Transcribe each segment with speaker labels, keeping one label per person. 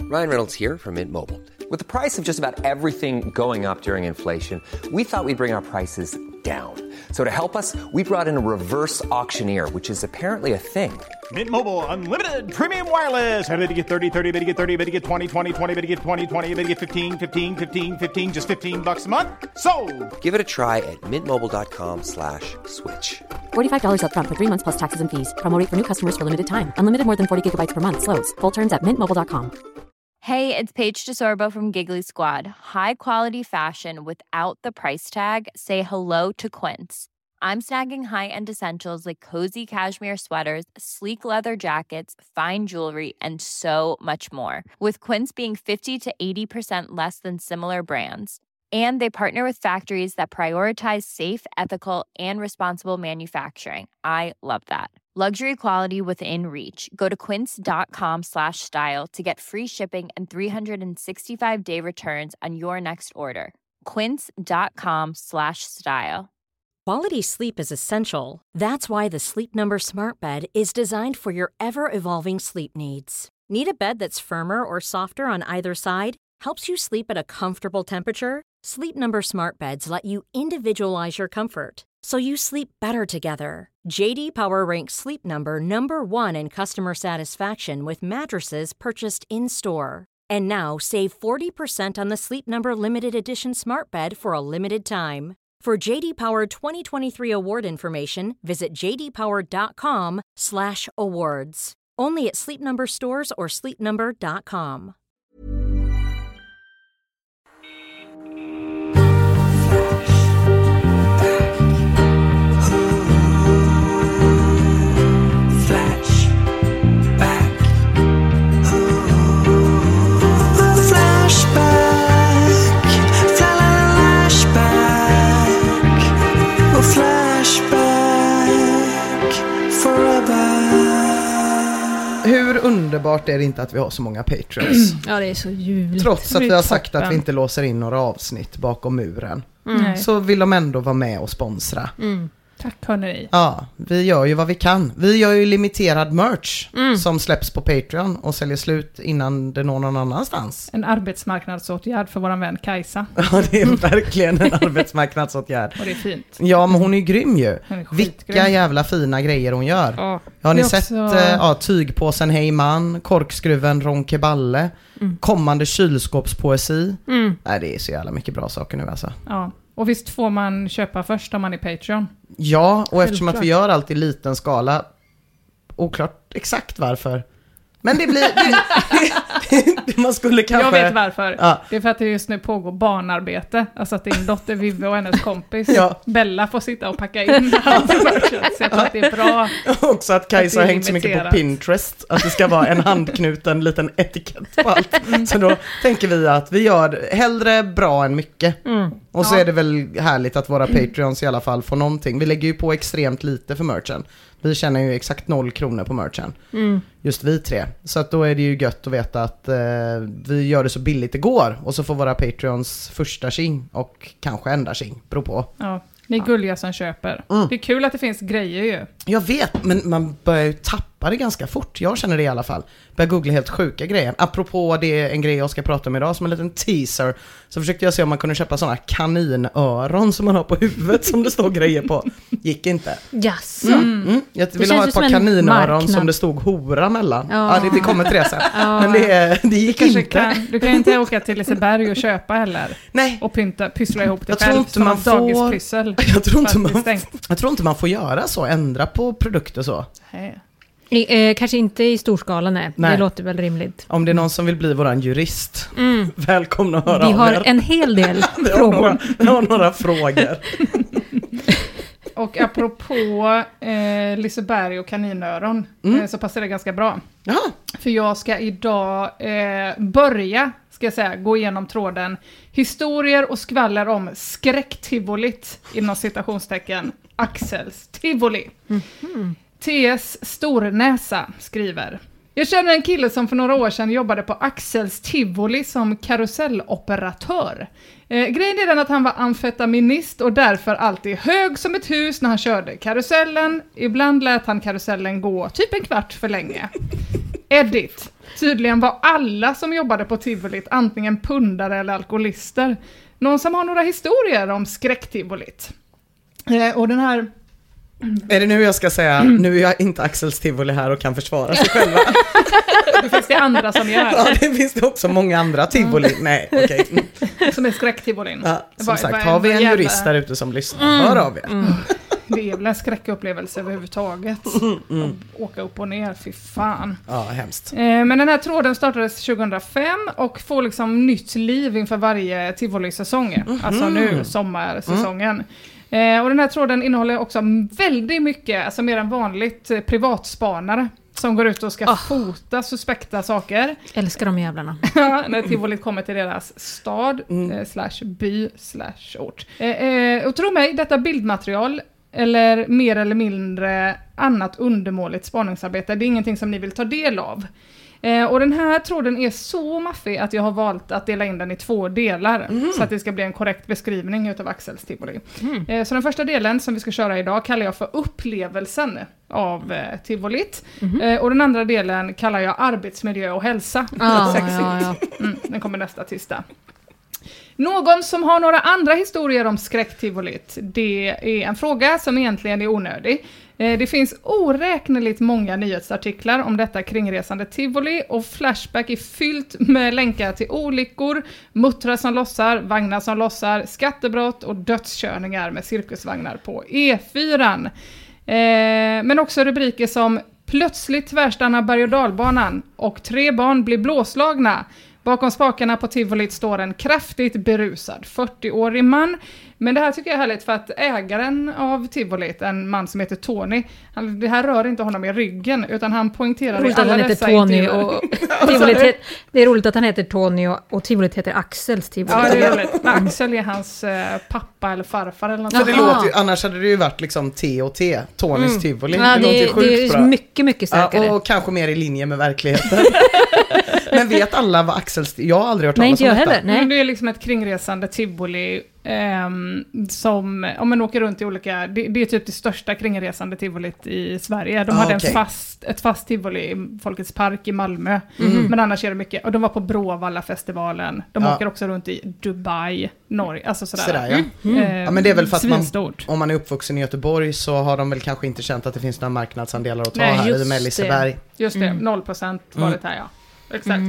Speaker 1: Ryan Reynolds here from Mint Mobile. With the price of just about everything going up during inflation, we thought we'd bring our prices down. So to help us, we brought in a reverse auctioneer, which is apparently a thing.
Speaker 2: Mint Mobile Unlimited Premium Wireless. How to get 30, 30, bit to get 30, bit to get 20, 20, 20, bit to get 20, 20, bit to get 15, 15, 15, 15, just $15 a month? Sold!
Speaker 1: Give it a try at mintmobile.com/switch.
Speaker 3: $45 up front for 3 months plus taxes and fees. Promo rate for new customers for limited time. Unlimited more than 40 gigabytes per month. Slows full terms at mintmobile.com.
Speaker 4: Hey, it's Paige DeSorbo from Giggly Squad. High quality fashion without the price tag. Say hello to Quince. I'm snagging high-end essentials like cozy cashmere sweaters, sleek leather jackets, fine jewelry, and so much more. With Quince being 50 to 80% less than similar brands. And they partner with factories that prioritize safe, ethical, and responsible manufacturing. I love that. Luxury quality within reach. Go to quince.com/style to get free shipping and 365-day returns on your next order. Quince.com/style.
Speaker 5: Quality sleep is essential. That's why the Sleep Number Smart Bed is designed for your ever-evolving sleep needs. Need a bed that's firmer or softer on either side? Helps you sleep at a comfortable temperature? Sleep Number Smart Beds let you individualize your comfort, so you sleep better together. JD Power ranks Sleep Number #1 in customer satisfaction with mattresses purchased in-store. And now, save 40% on the Sleep Number Limited Edition Smart Bed for a limited time. For JD Power 2023 award information, visit jdpower.com/awards. Only at Sleep Number stores or sleepnumber.com.
Speaker 6: Hur underbart är det inte att vi har så många Patreons?
Speaker 7: Ja, det är så ljuvligt.
Speaker 6: Trots att vi har sagt att vi inte låser in några avsnitt bakom muren. Så vill de ändå vara med och sponsra.
Speaker 8: Tack hörni.
Speaker 6: Ja, vi gör ju vad vi kan. Vi gör ju limiterad merch som släpps på Patreon och säljer slut innan det når någon annanstans.
Speaker 8: En arbetsmarknadsåtgärd för våran vän Kajsa.
Speaker 6: Ja, det är verkligen en arbetsmarknadsåtgärd.
Speaker 8: Och det är fint.
Speaker 6: Ja, men hon är ju grym ju.
Speaker 8: Är
Speaker 6: vilka jävla fina grejer hon gör.
Speaker 8: Ja.
Speaker 6: Har ni sett tygpåsen Heyman, korkskruven Ronkeballe, kommande kylskåpspoesi? Nej, det är så jävla mycket bra saker nu alltså.
Speaker 8: Ja. Och visst får man köpa först om man är Patreon?
Speaker 6: Ja, och eftersom att vi gör allt i liten skala, oklart exakt varför. Men det blir... man skulle kanske...
Speaker 8: Jag vet varför. Ja. Det är för att det just nu pågår barnarbete. Alltså att din dotter Vivi och hennes kompis Bella får sitta och packa in allt. Så jag tror att det är bra.
Speaker 6: Också att Kajsa har hängt så mycket på Pinterest. Att det ska vara en handknuten liten etikett på allt. Så då tänker vi att vi gör hellre bra än mycket. Och så är det väl härligt att våra Patreons i alla fall får någonting. Vi lägger ju på extremt lite för merchen. Vi tjänar ju exakt 0 kronor på merchen. Just vi tre. Så att då är det ju gött att veta att vi gör det så billigt det går. Och så får våra Patreons första tjing och kanske enda tjing. Beror på.
Speaker 8: Ja, ni är gulliga som köper. Det är kul att det finns grejer ju.
Speaker 6: Jag vet, men man börjar ju tappa det ganska fort. Jag känner det i alla fall. Börjar googla helt sjuka grejer. Apropå det, en grej jag ska prata om idag som en liten teaser. Så försökte jag se om man kunde köpa sådana kaninöron som man har på huvudet som det står grejer på. Gick inte.
Speaker 7: Jaså?
Speaker 6: Jag vill ha ett par kaninöron som det stod hora mellan. Ja, det kommer till det sen. Men det gick inte.
Speaker 8: Du kan inte åka till Liseberg och köpa heller.
Speaker 6: Nej.
Speaker 8: Och pyssla ihop det
Speaker 6: jag
Speaker 8: själv.
Speaker 6: Tror inte man
Speaker 8: dagispyssel.
Speaker 6: Jag tror inte man får göra så. Ändra på produkter så.
Speaker 7: Kanske inte i storskala, nej. Det låter väl rimligt.
Speaker 6: Om det är någon som vill bli våran jurist, välkomna att höra
Speaker 7: Vi har
Speaker 6: er.
Speaker 7: en hel del frågor.
Speaker 6: Vi har några frågor.
Speaker 8: Och apropå Liseberg och kaninöron så passar det ganska bra.
Speaker 6: Jaha.
Speaker 8: För jag ska idag gå igenom tråden historier och skvaller om skräcktivolit inom citationstecken Axels tivoli. TS Stornäsa skriver: Jag känner en kille som för några år sedan jobbade på Axels tivoli som karuselloperatör. Grejen är den att han var amfetaminist och därför alltid hög som ett hus när han körde karusellen. Ibland lät han karusellen gå typ en kvart för länge. Edit. Tydligen var alla som jobbade på tivolit antingen pundare eller alkoholister. Någon som har några historier om skräcktivolit? Och den här...
Speaker 6: Är det nu jag ska säga, nu är jag inte Axels tivoli här och kan försvara sig själva.
Speaker 8: Det finns det andra som gör.
Speaker 6: Ja, det finns det också många andra tivoli. Nej, okej.
Speaker 8: Som är skräcktivolin.
Speaker 6: Ja, som sagt, har vi en jurist där ute som lyssnar, hör av er.
Speaker 8: Det är väl en skräckupplevelse överhuvudtaget. Åka upp och ner, fy fan.
Speaker 6: Ja, hemskt.
Speaker 8: Men den här tråden startades 2005 och får liksom nytt liv inför varje tivoli-säsong. Alltså nu, sommarsäsongen. Och den här tråden innehåller också väldigt mycket, alltså mer än vanligt, privatspanare som går ut och ska fota suspekta saker.
Speaker 7: Älskar de jävlarna.
Speaker 8: När tivolit kommer till deras stad, /by, /ort. Och tro mig, detta bildmaterial eller mer eller mindre annat undermåligt spaningsarbete, det är ingenting som ni vill ta del av. Och den här tråden är så maffig att jag har valt att dela in den i 2 delar så att det ska bli en korrekt beskrivning utav Axels tivoli. Så den första delen som vi ska köra idag kallar jag för upplevelsen av tivolit. Och den andra delen kallar jag arbetsmiljö och hälsa. Den kommer nästa tisdag. Någon som har några andra historier om skräcktivolit, det är en fråga som egentligen är onödig. Det finns oräkneligt många nyhetsartiklar om detta kringresande tivoli och Flashback är fyllt med länkar till olyckor, muttrar som lossar, vagnar som lossar, skattebrott och dödskörningar med cirkusvagnar på E4. Men också rubriker som plötsligt tvärstannar berg- och dalbanan och 3 barn blir blåslagna. Bakom spakarna på tivolit står en kraftigt berusad 40-årig man. Men det här tycker jag är härligt för att ägaren av tivolit, en man som heter Tony, det här rör inte honom i ryggen utan han poängterar i alla dessa intervjuer.
Speaker 7: Det är roligt att han heter Tony och tivolit heter Axels tivoli.
Speaker 8: Ja, det är roligt. Axel är hans pappa eller farfar eller något.
Speaker 6: Så det låter ju, annars hade det ju varit liksom T&T, Tonys tivoli.
Speaker 7: Ja, det låter ju sjukt bra. Mycket starkare.
Speaker 6: Ja, och kanske mer i linje med verkligheten. Men vet alla vad Axels... Jag har aldrig hört talas om
Speaker 7: inte jag
Speaker 6: detta.
Speaker 7: Heller. Nej.
Speaker 8: Det är liksom ett kringresande tivoli som, om man åker runt i olika... Det är typ det största kringresande tivolit i Sverige. De hade ett fast tivoli i Folkets park i Malmö. Men annars är det mycket. Och de var på Bråvalla-festivalen. De åker också runt i Dubai, Norge. Alltså sådär.
Speaker 6: Ja, men det är väl för att om man är uppvuxen i Göteborg så har de väl kanske inte känt att det finns några marknadsandelar att ta här i Melliseberg.
Speaker 8: Just det, 0% var det här, ja. Exakt.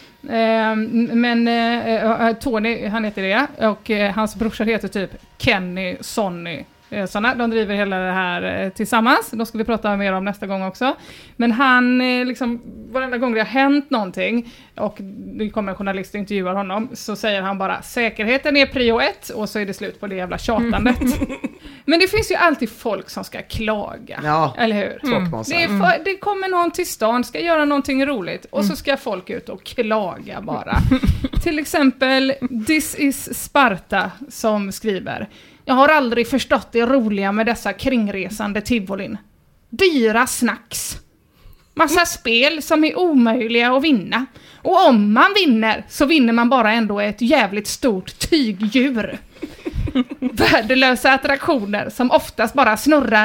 Speaker 8: Men Tony, han heter det, och hans brorsor heter typ Kenny, Sonny, såna. De driver hela det här tillsammans. Då ska vi prata mer om nästa gång också. Men han, liksom, varenda gång det har hänt någonting och det kommer en journalist och intervjuar honom, så säger han bara säkerheten är prio 1 och så är det slut på det jävla tjatandet. Men det finns ju alltid folk som ska klaga.
Speaker 6: Ja,
Speaker 8: eller hur? Det kommer någon till stan, ska göra någonting roligt och så ska folk ut och klaga bara. Till exempel This is Sparta som skriver: jag har aldrig förstått det roliga med dessa kringresande tivolin. Dyra snacks. Massa spel som är omöjliga att vinna. Och om man vinner så vinner man bara ändå ett jävligt stort tygdjur. Värdelösa attraktioner som oftast bara snurrar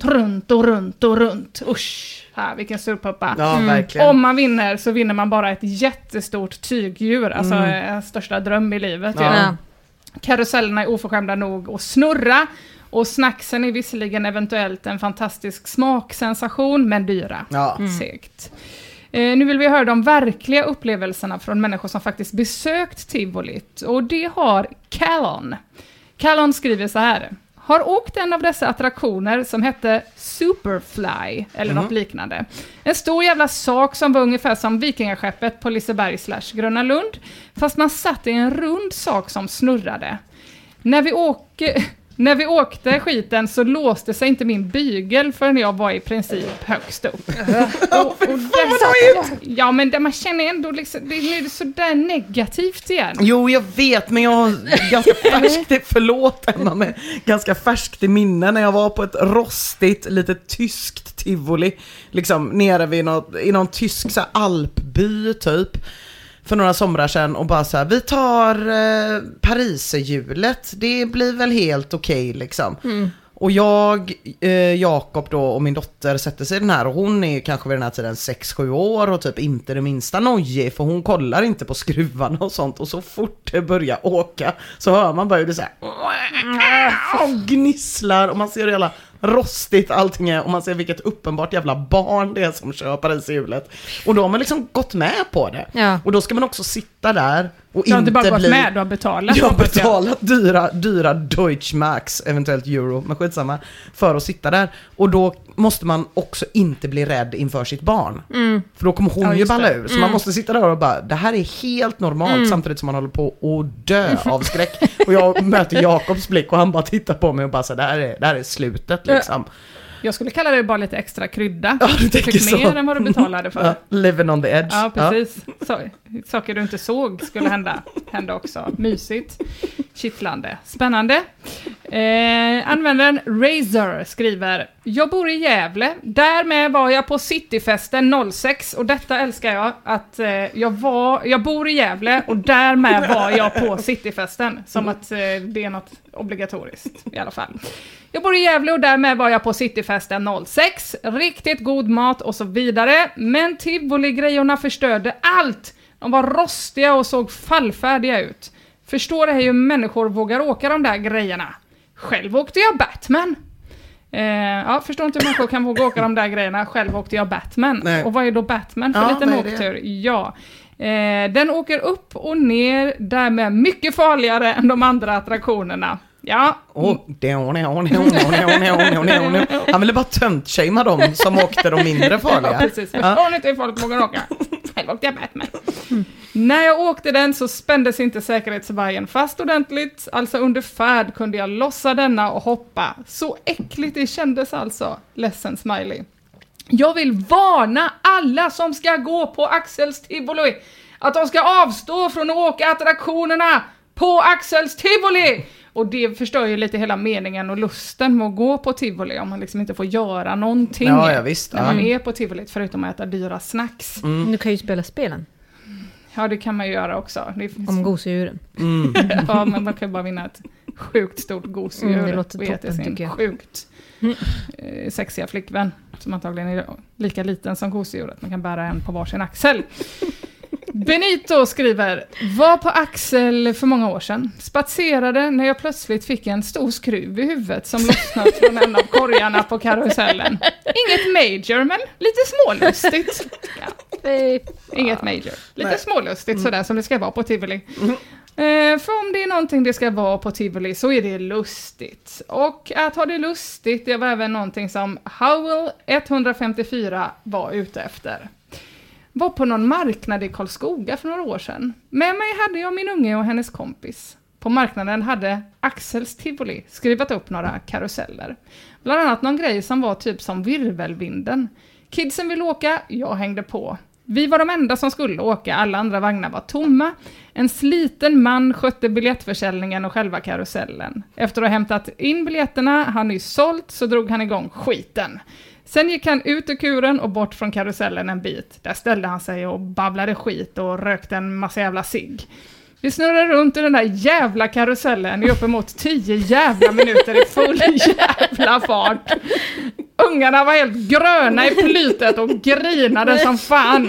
Speaker 8: runt. Usch, här, vilken surpuppa.
Speaker 6: Ja, verkligen.
Speaker 8: Om man vinner så vinner man bara ett jättestort tygdjur. Alltså största dröm i livet. Ja. Karusellerna är oförskämda nog att snurra. Och snacksen är visserligen eventuellt en fantastisk smaksensation, men dyra.
Speaker 6: Ja.
Speaker 8: Segt. Nu vill vi höra de verkliga upplevelserna från människor som faktiskt besökt tivolit. Och det har Callon. Callon skriver så här: har åkt en av dessa attraktioner som hette Superfly eller något liknande. En stor jävla sak som var ungefär som vikingaskeppet på Liseberg / Gröna Lund, fast man satt i en rund sak som snurrade. När vi åkte skiten så låste sig inte min bygel förrän jag var i princip högst upp. Ja, men man känner ändå liksom, det är så där negativt igen.
Speaker 6: Jo, jag vet, men jag har ganska ganska färskt i minne när jag var på ett rostigt, lite tyskt tivoli, liksom nere vid i någon tysk så här, alpby typ, för några somrar sedan, och bara så här: vi tar Pariserhjulet, det blir väl helt okej liksom. Och jag, Jakob då och min dotter sätter sig i den här och hon är kanske vid den här tiden 6-7 år och typ inte det minsta nojig för hon kollar inte på skruvarna och sånt och så fort det börjar åka så hör man bara hur det så här och gnisslar och man ser hur jävla rostigt allting är och man ser vilket uppenbart jävla barn det är som kör Paris-hjulet. Och då har man liksom gått med på det. Ja. Och då ska man också sitta där och
Speaker 8: du inte bara gått med, du har betalat.
Speaker 6: Jag har betalat dyra Deutschmarks, eventuellt euro, men skitsamma, för att sitta där. Och då måste man också inte bli rädd inför sitt barn. För då kommer hon ju balla ur. Så man måste sitta där och bara, det här är helt normalt samtidigt som man håller på att dö av skräck. Och jag möter Jakobs blick och han bara tittar på mig och bara så det här är slutet liksom.
Speaker 8: Jag skulle kalla det bara lite extra krydda.
Speaker 6: Ja, du tänker så.
Speaker 8: Mer än vad du betalade för.
Speaker 6: Living on the edge.
Speaker 8: Ja, precis. Så, saker du inte såg skulle hända också. Mysigt. Kittlande. Spännande. Användaren Razor skriver: jag bor i Gävle. Därmed var jag på Cityfesten 06. Och detta älskar jag. Att jag bor i Gävle och därmed var jag på Cityfesten. Som att det är något obligatoriskt i alla fall. Jag bor i Gävle och därmed var jag på Cityfesten 06. Riktigt god mat och så vidare. Men Tivoli-grejerna förstörde allt. De var rostiga och såg fallfärdiga ut. Förstår det här hur människor vågar åka de där grejerna. Själv åkte jag Batman. Förstår inte hur människor kan våga åka de där grejerna. Själv åkte jag Batman. Nej. Och vad är då Batman för liten åktur? Ja. Den åker upp och ner, därmed mycket farligare än de andra attraktionerna. Ja.
Speaker 6: Han ville bara tönt-shamea dem som åkte de mindre farliga.
Speaker 8: Ja, precis. Förstår inte hur folk vågar åka. Själv åkte jag Batman. När jag åkte den så spändes inte säkerhetsvajern fast ordentligt. Alltså under färd kunde jag lossa denna och hoppa. Så äckligt det kändes alltså. Ledsen smiley. Jag vill varna alla som ska gå på Axels Tivoli att de ska avstå från att åka attraktionerna på Axels Tivoli. Och det förstör ju lite hela meningen och lusten med att gå på Tivoli om man liksom inte får göra någonting
Speaker 6: ja, visst.
Speaker 8: När man är på Tivoli förutom att äta dyra snacks.
Speaker 7: Du kan ju spela spelen.
Speaker 8: Ja, det kan man ju göra också.
Speaker 7: Om gosedjuren.
Speaker 8: Ja, men man kan ju bara vinna ett sjukt stort gosedjur.
Speaker 7: Det låter toppen, tycker jag.
Speaker 8: Sjukt sexiga flickvän som antagligen är lika liten som gosedjuret. Man kan bära en på varsin axel. Benito skriver: var på Axel för många år sedan. Spatserade när jag plötsligt fick en stor skruv i huvudet som lossnat från en av korgarna på karusellen. Inget major, men lite smålustigt. Ja. Inget major. Lite smålustigt sådär som det ska vara på Tivoli. För om det är någonting det ska vara på Tivoli så är det lustigt. Och att ha det lustigt, det var även någonting som Howell 154 var ute efter. Var på någon marknad i Karlskoga för några år sedan. Med mig hade jag min unge och hennes kompis. På marknaden hade Axels Tivoli skrivit upp några karuseller. Bland annat någon grej som var typ som virvelvinden. Kidsen ville åka, jag hängde på. Vi var de enda som skulle åka, alla andra vagnar var tomma. En sliten man skötte biljettförsäljningen och själva karusellen. Efter att ha hämtat in biljetterna, han nyss sålt, så drog han igång skiten. Sen gick han ut ur kuren och bort från karusellen en bit. Där ställde han sig och babblade skit och rökte en massa jävla cigg. Vi snurrade runt i den där jävla karusellen i uppemot 10 jävla minuter i full jävla fart. Ungarna var helt gröna i plytet och grinade som fan.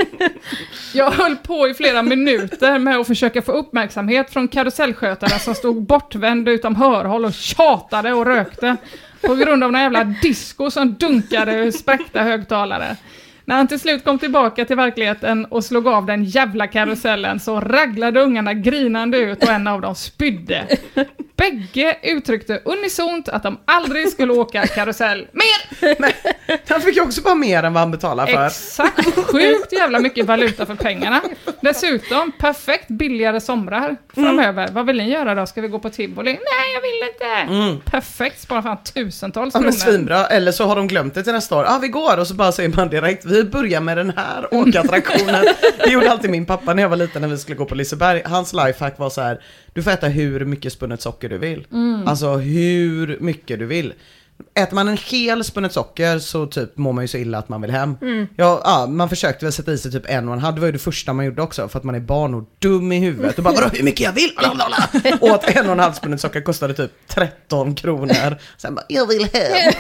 Speaker 8: Jag höll på i flera minuter med att försöka få uppmärksamhet från karusellskötarna som stod bortvända utom hörhåll och tjatade och rökte. På grund av några jävla disco som dunkade och spräckta högtalare. När han till slut kom tillbaka till verkligheten och slog av den jävla karusellen så raglade ungarna grinande ut och en av dem spydde. Bägge uttryckte unisont att de aldrig skulle åka karusell mer.
Speaker 6: Nej, han fick ju också bara mer än vad han betalade för.
Speaker 8: Exakt, sjukt jävla mycket valuta för pengarna. Dessutom, perfekt billigare somrar framöver. Vad vill ni göra då? Ska vi gå på Tivoli? Nej, jag vill inte. Perfekt, spara fan tusentals kronor.
Speaker 6: Men svinbra, eller så har de glömt det till nästa år. Vi går och så bara säger man direkt, vi börjar med den här åkattraktionen. Det gjorde alltid min pappa när jag var liten när vi skulle gå på Liseberg. Hans lifehack var så här: du får äta hur mycket spunnet socker du vill. Alltså hur mycket du vill. Äter man en hel spunnet socker så typ mår man ju så illa att man vill hem. Ja, man försökte väl sätta i sig typ 1,5. Det var ju det första man gjorde också, för att man är barn och dum i huvudet. Och bara, vadå, hur mycket jag vill? Och att 1,5 spunnet socker kostade typ 13 kronor. Sen bara, jag vill hem.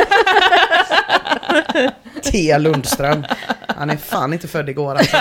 Speaker 6: Thea Lundström. Han är fan inte född igår alltså.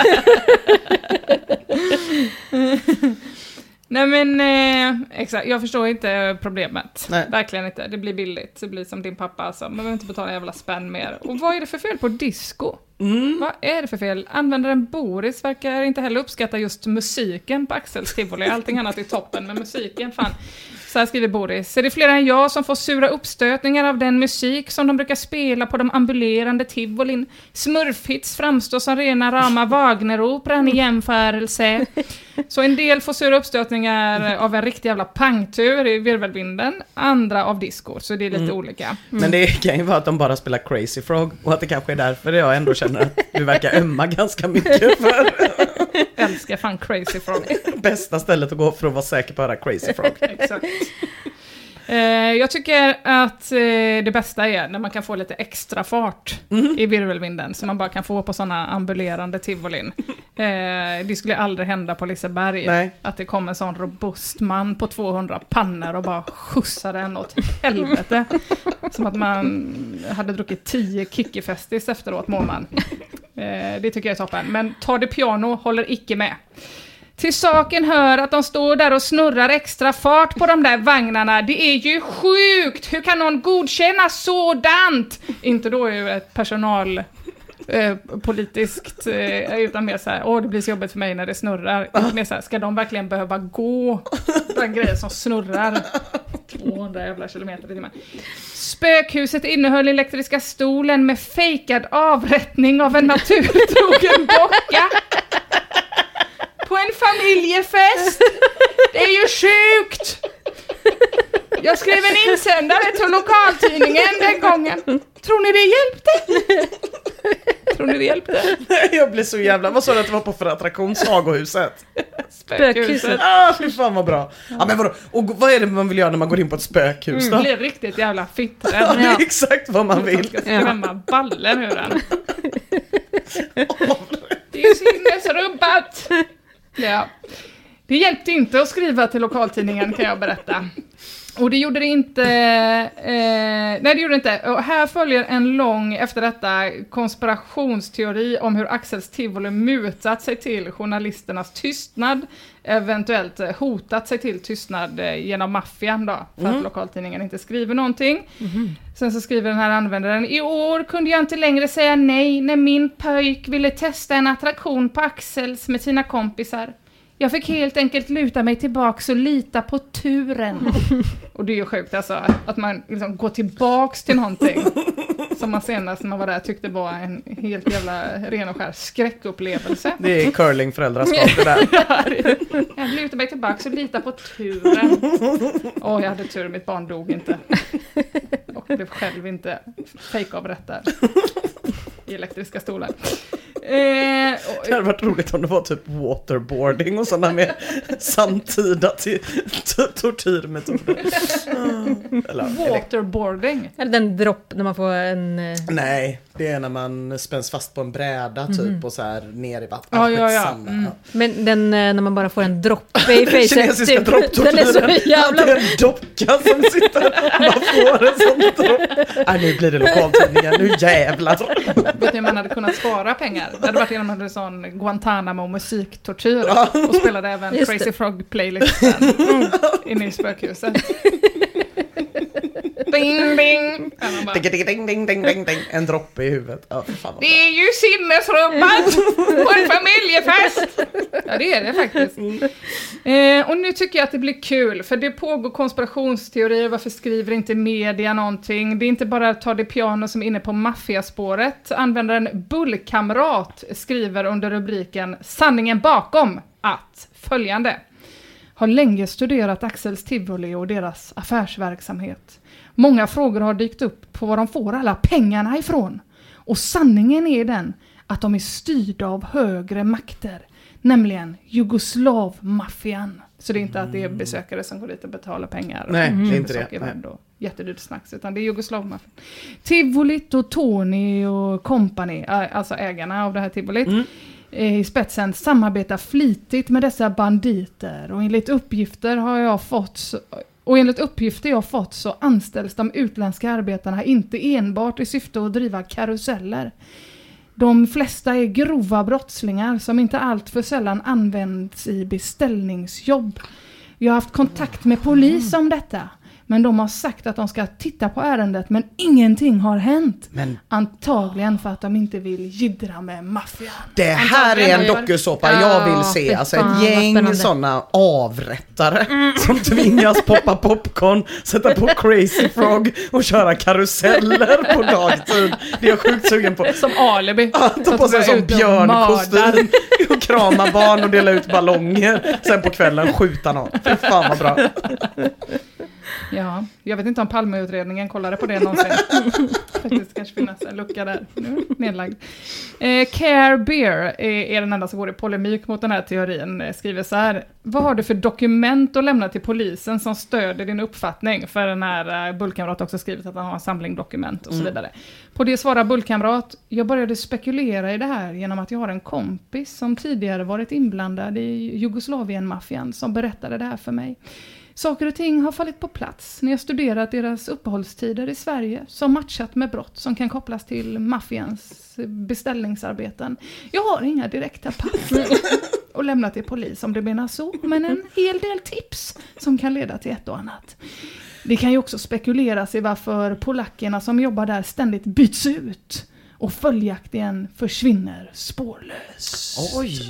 Speaker 8: Nej men exakt, jag förstår inte problemet. Nej. Verkligen inte, det blir billigt. Det blir som din pappa alltså. Man behöver inte betala en jävla spänn mer. Och vad är det för fel på disco? Vad är det för fel? Användaren Boris verkar inte heller uppskatta just musiken på Axels tivoli. Allting annat är toppen, men musiken, fan. Så här skriver Boris. Är det fler än jag som får sura uppstötningar av den musik som de brukar spela på de ambulerande tivolin? Smurfhits framstår som rena rama Wagner-operan i jämförelse. Så en del får sura uppstötningar av en riktig jävla pangtur i virvelvinden. Andra av disco, så det är lite olika.
Speaker 6: Men det kan ju vara att de bara spelar Crazy Frog. Och att det kanske är därför jag ändå känner att du verkar ömma ganska mycket för.
Speaker 8: Älskar fan Crazy Frog.
Speaker 6: Bästa stället att gå för att vara säker på att höra Crazy Frog.
Speaker 8: Exakt. Jag tycker att det bästa är när man kan få lite extra fart i virvelvinden, så man bara kan få på sådana ambulerande tivolin. Det skulle aldrig hända på Liseberg.
Speaker 6: Nej.
Speaker 8: Att det kommer en sån robust man på 200 pannor och bara skjutsar den åt helvete. Som att man hade druckit 10 Kikki-festis efteråt, mår man. Det tycker jag är toppen. Men tar det piano håller icke med. Till saken hör att de står där och snurrar extra fart på de där vagnarna. Det är ju sjukt! Hur kan någon godkänna sådant? Inte då ju ett personal politiskt, utan mer så här, det blir så jobbigt för mig när det snurrar. Mer så här, ska de verkligen behöva gå den grejen som snurrar 200 jävla kilometer i timmen? Spökhuset innehöll elektriska stolen med fejkad avrättning av en naturtrogen docka. På en familjefest. Det är ju sjukt. Jag skrev en insändare till lokaltidningen den gången. Tror ni det hjälpte?
Speaker 6: Jag blir så jävla... Vad sa du att det var på för attraktion? Sagohuset?
Speaker 8: Spökhuset.
Speaker 6: Fy fan vad bra. Ja, men vadå? Och vad är det man vill göra när man går in på ett spökhus då?
Speaker 8: Det blir riktigt jävla fittren.
Speaker 6: Ja, det är exakt vad man vill.
Speaker 8: Ska skrämma ballen ur den. Det är sinnesrubbat. Ja. Det hjälpte inte att skriva till lokaltidningen, kan jag berätta. Och det gjorde det inte... nej, det gjorde det inte. Och här följer en lång, efter detta, konspirationsteori om hur Axels tivoli mutat sig till journalisternas tystnad. Eventuellt hotat sig till tystnad genom maffian då. För att lokaltidningen inte skriver någonting. Sen så skriver den här användaren: i år kunde jag inte längre säga nej när min pojk ville testa en attraktion på Axels med sina kompisar. Jag fick helt enkelt luta mig tillbaks och lita på turen. Och det är ju sjukt alltså, att man liksom går tillbaks till någonting som man senast när man var där tyckte var en helt jävla ren och skär skräckupplevelse.
Speaker 6: Det är curlingföräldraskap det där.
Speaker 8: Jag lutar mig tillbaks och lita på turen. Jag hade tur, mitt barn dog inte. Och blev själv inte fejkavrättad i elektriska stolar.
Speaker 6: Det hade varit roligt om det var typ waterboarding och sådana med samtida tortyrmetoder.
Speaker 8: Waterboarding?
Speaker 7: Eller den dropp när man får en...
Speaker 6: Nej, det är när man spänns fast på en bräda typ och så här ner i vattnet.
Speaker 8: Ja.
Speaker 7: Men den när man bara får en droppe i facet.
Speaker 6: Kinesiska dropptortyren.
Speaker 7: Den är så jävla...
Speaker 6: Det är en docka som sitter och man får en sån dropp. Nu blir det lokaltidningen, nu jävlar.
Speaker 8: Vet ni, man hade kunnat spara pengar. Det hade varit genom en sån Guantanamo musiktortyr och spelade även Crazy Frog-playlisten inne i spökhuset. Ding, ding.
Speaker 6: Ding. En droppe i huvudet. Fan
Speaker 8: det är ju sinnesrubbat på en familjefest. Ja, det är det faktiskt. Och nu tycker jag att det blir kul, för det pågår konspirationsteorier. Varför skriver inte media någonting? Det är inte bara att ta det piano som är inne på maffiaspåret. Användaren Bullkamrat skriver under rubriken Sanningen bakom att följande: har länge studerat Axels tivoli och deras affärsverksamhet. Många frågor har dykt upp på var de får alla pengarna ifrån. Och sanningen är den att de är styrda av högre makter. nämligen Jugoslavmaffian. Så det är inte att det är besökare som går dit och betalar pengar.
Speaker 6: Nej, det är inte det.
Speaker 8: Jättedyrt snacks, utan det är Jugoslavmaffian. Tivolit och Tony och company, alltså ägarna av det här Tivolit, i spetsen samarbetar flitigt med dessa banditer. Och enligt uppgifter jag fått så anställs de utländska arbetarna inte enbart i syfte att driva karuseller. De flesta är grova brottslingar som inte allt för sällan används i beställningsjobb. Jag har haft kontakt med polis om detta. Men de har sagt att de ska titta på ärendet, men ingenting har hänt. Antagligen för att de inte vill jiddra med maffian.
Speaker 6: Det här är en dokusåpa jag vill se. Alltså ett gäng sådana avrättare som tvingas poppa popcorn, sätta på Crazy Frog och köra karuseller på dagtid. Det är jag sjukt sugen på.
Speaker 8: Som alibi.
Speaker 6: Ta på sig som björnkostym och krama barn och dela ut ballonger. Sen på kvällen skjuta någon. Fy fan vad bra.
Speaker 8: Ja, jag vet inte om Palmeutredningen kollade på det någonsin. Faktiskt kanske finns en lucka där. Nu nedlagd. Care Bear är den enda som går i polemik mot den här teorin. Skriver så här: vad har du för dokument att lämna till polisen som stöder din uppfattning? För den här Bullkamrat också skrivit att han har en samling dokument och så vidare. På det svarar Bullkamrat: jag började spekulera i det här genom att jag har en kompis som tidigare varit inblandad i Jugoslavien-maffian som berättade det här för mig. Saker och ting har fallit på plats när jag studerat deras uppehållstider i Sverige som matchat med brott som kan kopplas till maffians beställningsarbeten. Jag har inga direkta pass och lämna till polis om det menar så, men en hel del tips som kan leda till ett och annat. Det kan ju också spekuleras i varför polackerna som jobbar där ständigt byts ut och följaktligen försvinner spårlöst.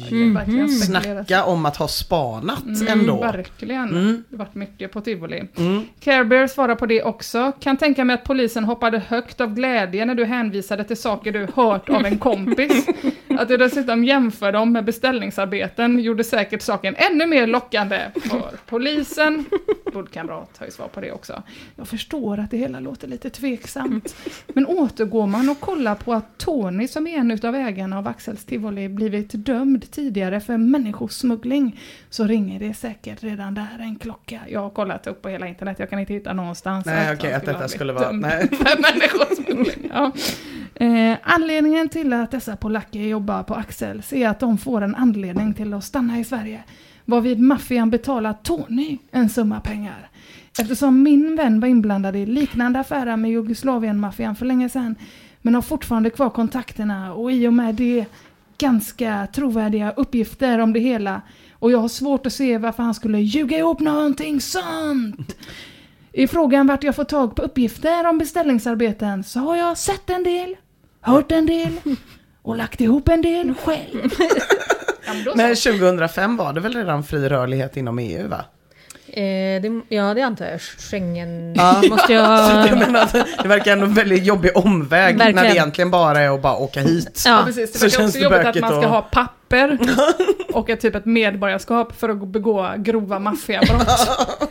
Speaker 6: Oj, snacka om att ha spanat ändå.
Speaker 8: Verkligen, det har varit mycket på Tivoli. Care Bear svarar på det också. Kan tänka mig att polisen hoppade högt av glädje när du hänvisade till saker du hört av en kompis. Att du dessutom jämför dem med beställningsarbeten gjorde säkert saken ännu mer lockande för polisen. Bullkamrat har ju svar på det också. Jag förstår att det hela låter lite tveksamt. Men återgår man och kollar på att Tony, som är en av ägarna av Axels Tivoli, blivit dömd tidigare för människosmuggling, så ringer det säkert redan där en klocka. Jag har kollat upp på hela internet, jag kan inte hitta någonstans.
Speaker 6: Nej, okej, att detta skulle vara...
Speaker 8: Nej. För människosmuggling, ja. Anledningen till att dessa polacker jobbar på Axels är att de får en anledning till att stanna i Sverige. Varvid maffian betalar Tony en summa pengar. Eftersom min vän var inblandad i liknande affärer med Jugoslavien-maffian för länge sedan, men har fortfarande kvar kontakterna och i och med det ganska trovärdiga uppgifter om det hela. Och jag har svårt att se varför han skulle ljuga ihop någonting sånt. I frågan vart jag får tag på uppgifter om beställningsarbeten så har jag sett en del, hört en del och lagt ihop en del själv.
Speaker 6: Men 2005 var det väl redan fri rörlighet inom EU, va?
Speaker 7: Det antar jag. Schengen
Speaker 6: måste jag menar, det verkar ändå en väldigt jobbig omväg när det egentligen bara är att bara åka hit.
Speaker 8: Ja, precis. Det verkar också jobbigt att man ska ha papper och ett medborgarskap för att begå grova maffiabrott.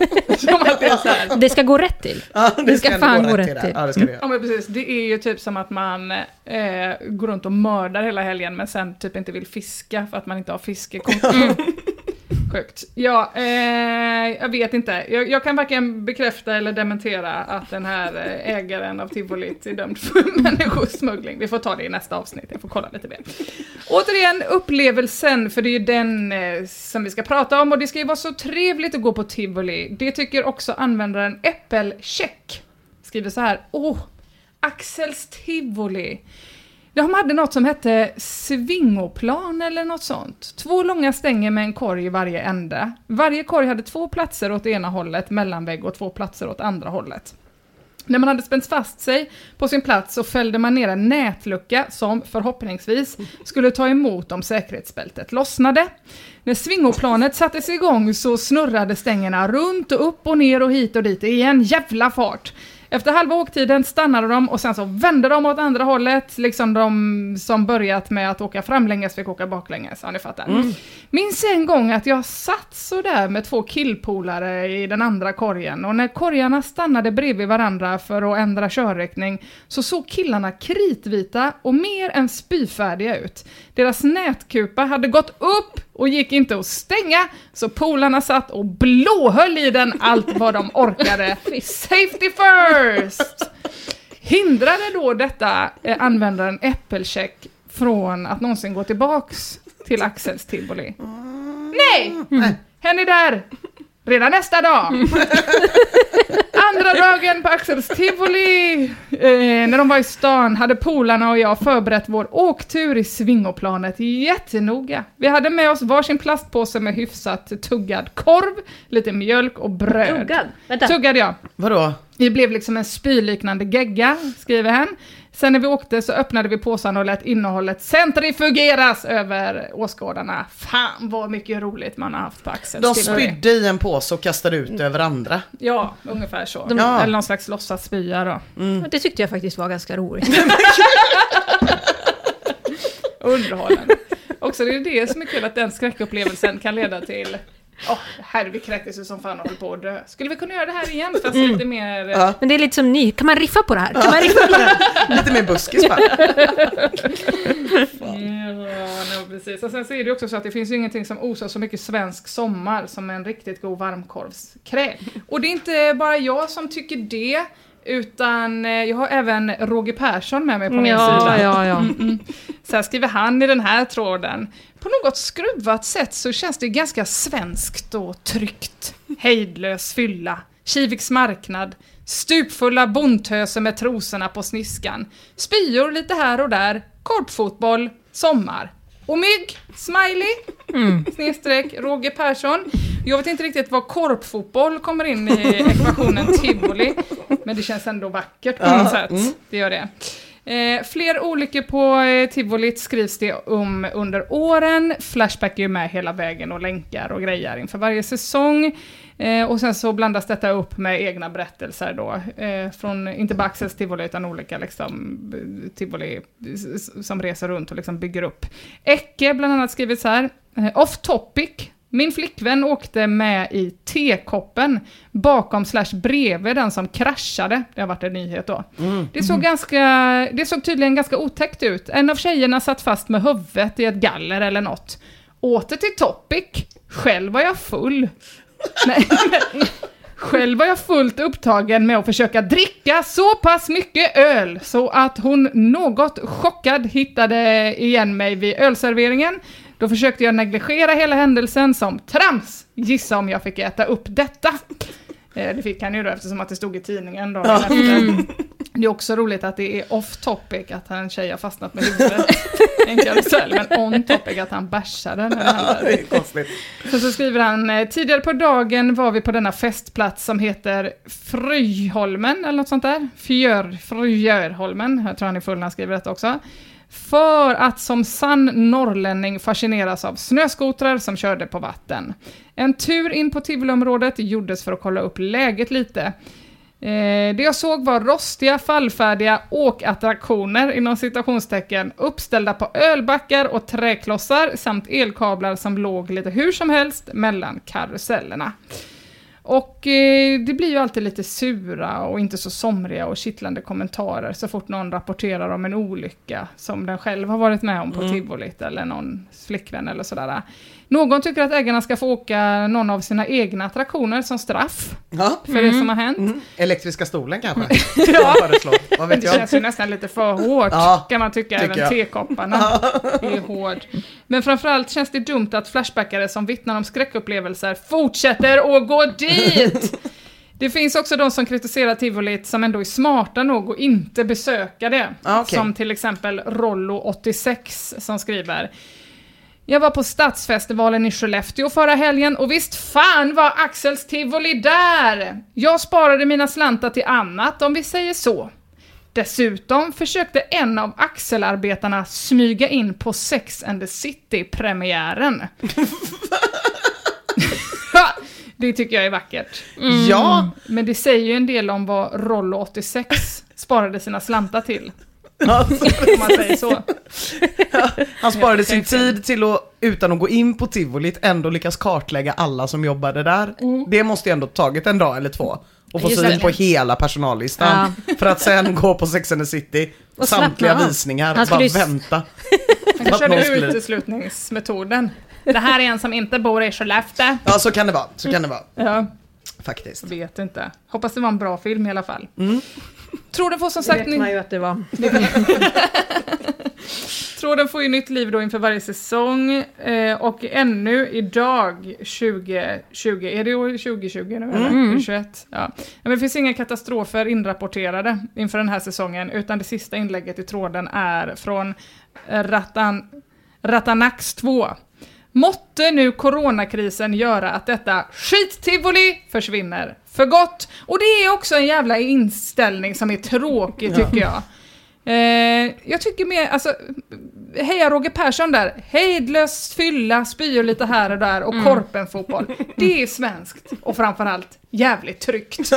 Speaker 7: Det ska gå rätt till.
Speaker 6: Ja, det ska
Speaker 7: fan gå rätt till.
Speaker 6: Ja, det ska det.
Speaker 8: Ja, men precis. Det är ju typ som att man går runt och mördar hela helgen men sen typ inte vill fiska för att man inte har fiskekonto. Sjukt. Ja, jag vet inte. Jag kan varken bekräfta eller dementera att den här ägaren av Tivolit är dömd för människosmuggling. Vi får ta det i nästa avsnitt. Jag får kolla lite mer. Återigen, upplevelsen, för det är ju den som vi ska prata om. Och det ska ju vara så trevligt att gå på Tivoli. Det tycker också användaren Äppelcheck. Skriver så här: Axels Tivoli. De hade något som hette svingoplan eller något sånt. 2 långa stänger med en korg i varje ände. Varje korg hade 2 platser åt ena hållet, mellanvägg, och 2 platser åt andra hållet. När man hade spänt fast sig på sin plats så fällde man ner en nätlucka som förhoppningsvis skulle ta emot om säkerhetsbältet lossnade. När svingoplanet sattes igång så snurrade stängerna runt och upp och ner och hit och dit i en jävla fart. Efter halva åktiden stannade de och sen så vände de åt andra hållet. Liksom de som börjat med att åka framlänges fick åka baklänges. Ja, ni fattar. Minns en gång att jag satt så där med 2 killpolare i den andra korgen. Och när korgarna stannade bredvid varandra för att ändra körriktning så såg killarna kritvita och mer än spyfärdiga ut. Deras nätkupa hade gått upp och gick inte att stänga, så polarna satt och blåhöll i den allt vad de orkade. Safety first! Hindrade då detta användaren Äppelcheck från att någonsin gå tillbaks till Axels tivoli? Nej! Hen är där! Redan nästa dag. Andra dagen på Axels tivoli. När de var i stan hade polarna och jag förberett vår åktur i Svingoplanet jättenoga. Vi hade med oss varsin plastpåse med hyfsat tuggad korv, lite mjölk och bröd.
Speaker 7: Tuggad? Vänta.
Speaker 8: Tuggad, ja.
Speaker 6: Vadå?
Speaker 8: Vi blev liksom en spyliknande gegga, skriver han. Sen när vi åkte så öppnade vi påsen och lät innehållet centrifugeras över åskådarna. Fan vad mycket roligt man har haft på Axels.
Speaker 6: De spydde i en påse och kastade ut över andra.
Speaker 8: Ja, ungefär så.
Speaker 6: Ja.
Speaker 8: Eller någon slags låtsasspya då.
Speaker 7: Det tyckte jag faktiskt var ganska roligt.
Speaker 8: Underhållande. Också det är det som är kul, att den skräckupplevelsen kan leda till herre, vi kräktes ju som fan och höll på att dö. Skulle vi kunna göra det här igen fast lite mer...
Speaker 7: Ja. Men det är lite som ni. Kan man riffa på det här? Kan man riffa på det här?
Speaker 6: Lite mer buskis bara.
Speaker 8: Ja, precis. Och sen så är det också så att det finns ju ingenting som osar så mycket svensk sommar som en riktigt god varmkorvskräm. Och det är inte bara jag som tycker det, utan jag har även Roger Persson med mig på min sida.
Speaker 7: Ja.
Speaker 8: Så här skriver han i den här tråden. På något skruvat sätt så känns det ganska svenskt och tryggt. Hejdlös fylla, Kiviks marknad, stupfulla bondtöser med trosorna på sniskan, spyor lite här och där, korpfotboll, sommar. Och mygg, smiley, snedstreck, Roger Persson. Jag vet inte riktigt vad korpfotboll kommer in i ekvationen tivoli, men det känns ändå vackert på något sätt. Det gör det. Fler olyckor på tivolit skrivs det om under åren. Flashback är ju med hela vägen och länkar och grejer inför varje säsong. Och sen så blandas detta upp med egna berättelser då. Från inte bara Axels tivoli utan olika liksom, tivoli som reser runt och liksom bygger upp. Ecke bland annat skrivit så här. Off topic. Min flickvän åkte med i tekoppen bakom / bredvid den som kraschade. Det har varit en nyhet då. Det såg tydligen ganska otäckt ut. En av tjejerna satt fast med huvudet i ett galler eller något. Åter till topic. Själv var jag full. Själv var jag fullt upptagen med att försöka dricka så pass mycket öl så att hon något chockad hittade igen mig vid ölserveringen. Då försökte jag negligera hela händelsen som trams. Gissa om jag fick äta upp detta. Det fick han ju då eftersom att det stod i tidningen då. Det är också roligt att det är off topic att en tjej har fastnat med huvudet. En karusell, men on topic att han bärsade.
Speaker 6: Det är konstigt.
Speaker 8: Så skriver han, tidigare på dagen var vi på denna festplats som heter Fröjholmen eller något sånt där. Fröjholmen, jag tror han är full när han skriver detta också. För att som sann norrlänning fascineras av snöskotrar som körde på vatten. En tur in på Tivoliområdet gjordes för att kolla upp läget lite. Det jag såg var rostiga, fallfärdiga åkattraktioner inom citationstecken uppställda på ölbackar och träklossar samt elkablar som låg lite hur som helst mellan karusellerna. Och det blir ju alltid lite sura och inte så somriga och kittlande kommentarer så fort någon rapporterar om en olycka som den själv har varit med om på tivolit eller någon flickvän eller sådär. Någon tycker att ägarna ska få åka någon av sina egna attraktioner som straff för det som har hänt.
Speaker 6: Elektriska stolen kanske?
Speaker 8: Ja,
Speaker 6: vad vet
Speaker 8: det
Speaker 6: jag?
Speaker 8: känns ju nästan lite för hårt kan man tycka, även tekopparna är hård. Men framförallt känns det dumt att flashbackare som vittnar om skräckupplevelser fortsätter att gå dit. Det finns också de som kritiserar tivolit som ändå är smarta nog och inte besöka det. Som till exempel Rollo86 som skriver: jag var på Stadsfestivalen i Skellefteå förra helgen och visst fan var Axels tivoli där. Jag sparade mina slantar till annat om vi säger så. Dessutom försökte en av Axelarbetarna smyga in på Sex and the City-premiären. Det tycker jag är vackert.
Speaker 6: Ja.
Speaker 8: Men det säger ju en del om vad Rollo86 sparade sina slantar till. Om man säger så.
Speaker 6: Han sparade sin tid till att, utan att gå in på tivolit, ändå lyckas kartlägga alla som jobbade där. Det måste ju ändå tagit en dag eller två och få syn på hela personallistan för att sen gå på Sex and the City och samtliga visningar, bara vänta.
Speaker 8: Han körde uteslutningsmetoden. Det här är en som inte bor i Skellefteå.
Speaker 6: Ja, så kan det vara.
Speaker 8: Ja.
Speaker 6: Faktiskt.
Speaker 8: Jag vet inte. Hoppas det var en bra film i alla fall. Tror den får som sagt...
Speaker 7: Det vet man ju att det var.
Speaker 8: Tror den får ju nytt liv då inför varje säsong. Och ännu idag, 2020, är det år 2020 nu eller? 2021? Ja. Men det finns inga katastrofer inrapporterade inför den här säsongen. Utan det sista inlägget i tråden är från Ratanax 2. Måtte nu coronakrisen göra att detta skittivoli försvinner för gott. Och det är också en jävla inställning som är tråkig tycker jag. Jag tycker mer, alltså, heja Roger Persson där. Hejdlöst fylla, spyr lite här och där och korpenfotboll. Det är svenskt och framförallt jävligt tryggt.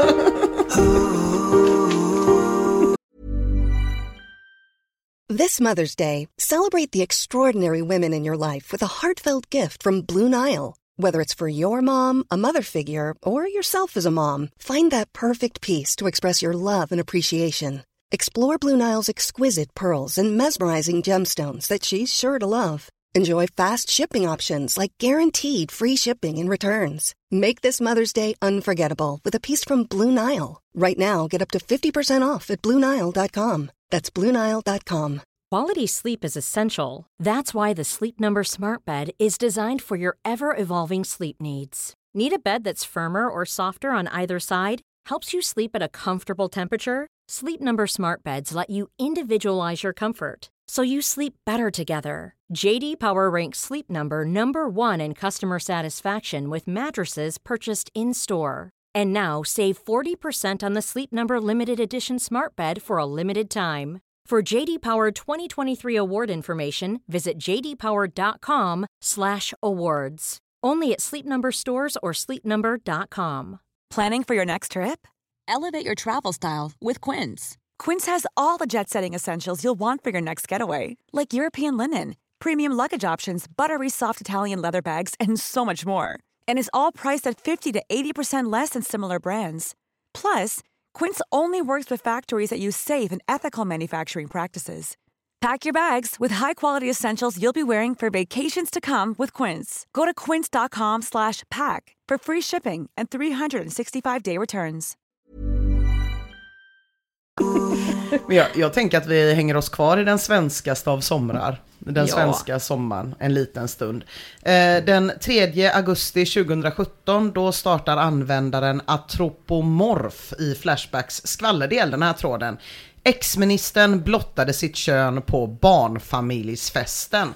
Speaker 9: This Mother's Day, celebrate the extraordinary women in your life with a heartfelt gift from Blue Nile. Whether it's for your mom, a mother figure, or yourself as a mom, find that perfect piece to express your love and appreciation. Explore Blue Nile's exquisite pearls and mesmerizing gemstones that she's sure to love. Enjoy fast shipping options like guaranteed free shipping and returns. Make this Mother's Day unforgettable with a piece from Blue Nile. Right now, get up to 50% off at BlueNile.com. That's BlueNile.com.
Speaker 5: Quality sleep is essential. That's why the Sleep Number Smart Bed is designed for your ever-evolving sleep needs. Need a bed that's firmer or softer on either side? Helps you sleep at a comfortable temperature? Sleep Number Smart Beds let you individualize your comfort, so you sleep better together. JD Power ranks Sleep Number #1 in customer satisfaction with mattresses purchased in-store. And now, save 40% on the Sleep Number Limited Edition Smart Bed for a limited time. For JD Power 2023 award information, visit jdpower.com/awards. Only at Sleep Number stores or sleepnumber.com.
Speaker 10: Planning for your next trip? Elevate your travel style with Quince. Quince has all the jet-setting essentials you'll want for your next getaway, like European linen, premium luggage options, buttery soft Italian leather bags, and so much more. And is all priced at 50 to 80% less than similar brands. Plus, Quince only works with factories that use safe and ethical manufacturing practices. Pack your bags with high-quality essentials you'll be wearing for vacations to come with Quince. Go to quince.com/pack for free shipping and 365-day returns.
Speaker 6: Jag tänker att vi hänger oss kvar i den svenskaste av somrar. Den svenska sommaren, en liten stund. Den 3 augusti 2017, då startar användaren Atropomorf i Flashbacks skvallerdel, den här tråden. Ex-ministern blottade sitt kön på barnfamiljsfesten.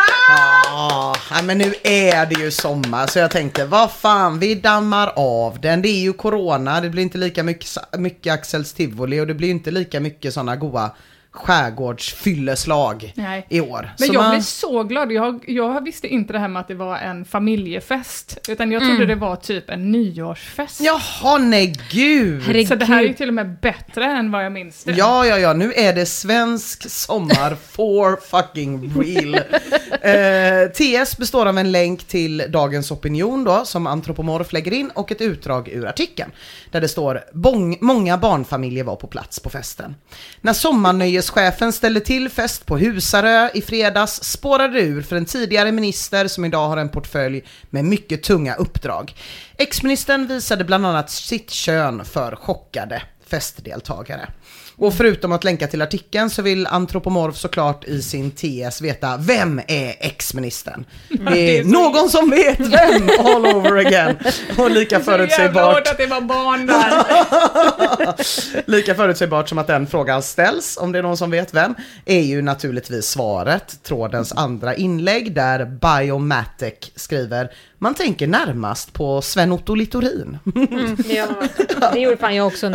Speaker 6: Ja, men nu är det ju sommar, så jag tänkte, vad fan, vi dammar av den. Det är ju corona, det blir inte lika mycket Axels tivoli och det blir inte lika mycket sådana goda skärgårdsfylleslag i år.
Speaker 8: Men
Speaker 6: så
Speaker 8: jag blev så glad. Jag visste inte det här med att det var en familjefest, utan jag trodde det var typ en nyårsfest.
Speaker 6: Jaha, nej gud.
Speaker 8: Herregud. Så det här är ju till och med bättre än vad jag minns det.
Speaker 6: Ja, nu är det svensk sommar for fucking real. TS består av en länk till Dagens Opinion då, som Antropomorf lägger in, och ett utdrag ur artikeln där det står: många barnfamiljer var på plats på festen. När sommarnöjeschefen ställde till fest på Husarö i fredags spårade det ur för en tidigare minister som idag har en portfölj med mycket tunga uppdrag. Ex-ministern visade bland annat sitt kön för chockade festdeltagare. Och förutom att länka till artikeln så vill Antropomorf såklart i sin TS veta: vem är ex-ministern? Det är någon som vet vem, all over again. Och lika förutsägbart
Speaker 8: att det var barn där.
Speaker 6: Lika förutsägbart som att den frågan ställs, om det är någon som vet vem, är ju naturligtvis svaret. Trådens andra inlägg där Biomatic skriver: man tänker närmast på Sven-Otto Littorin.
Speaker 7: Ja, det gjorde fan jag också.
Speaker 8: Men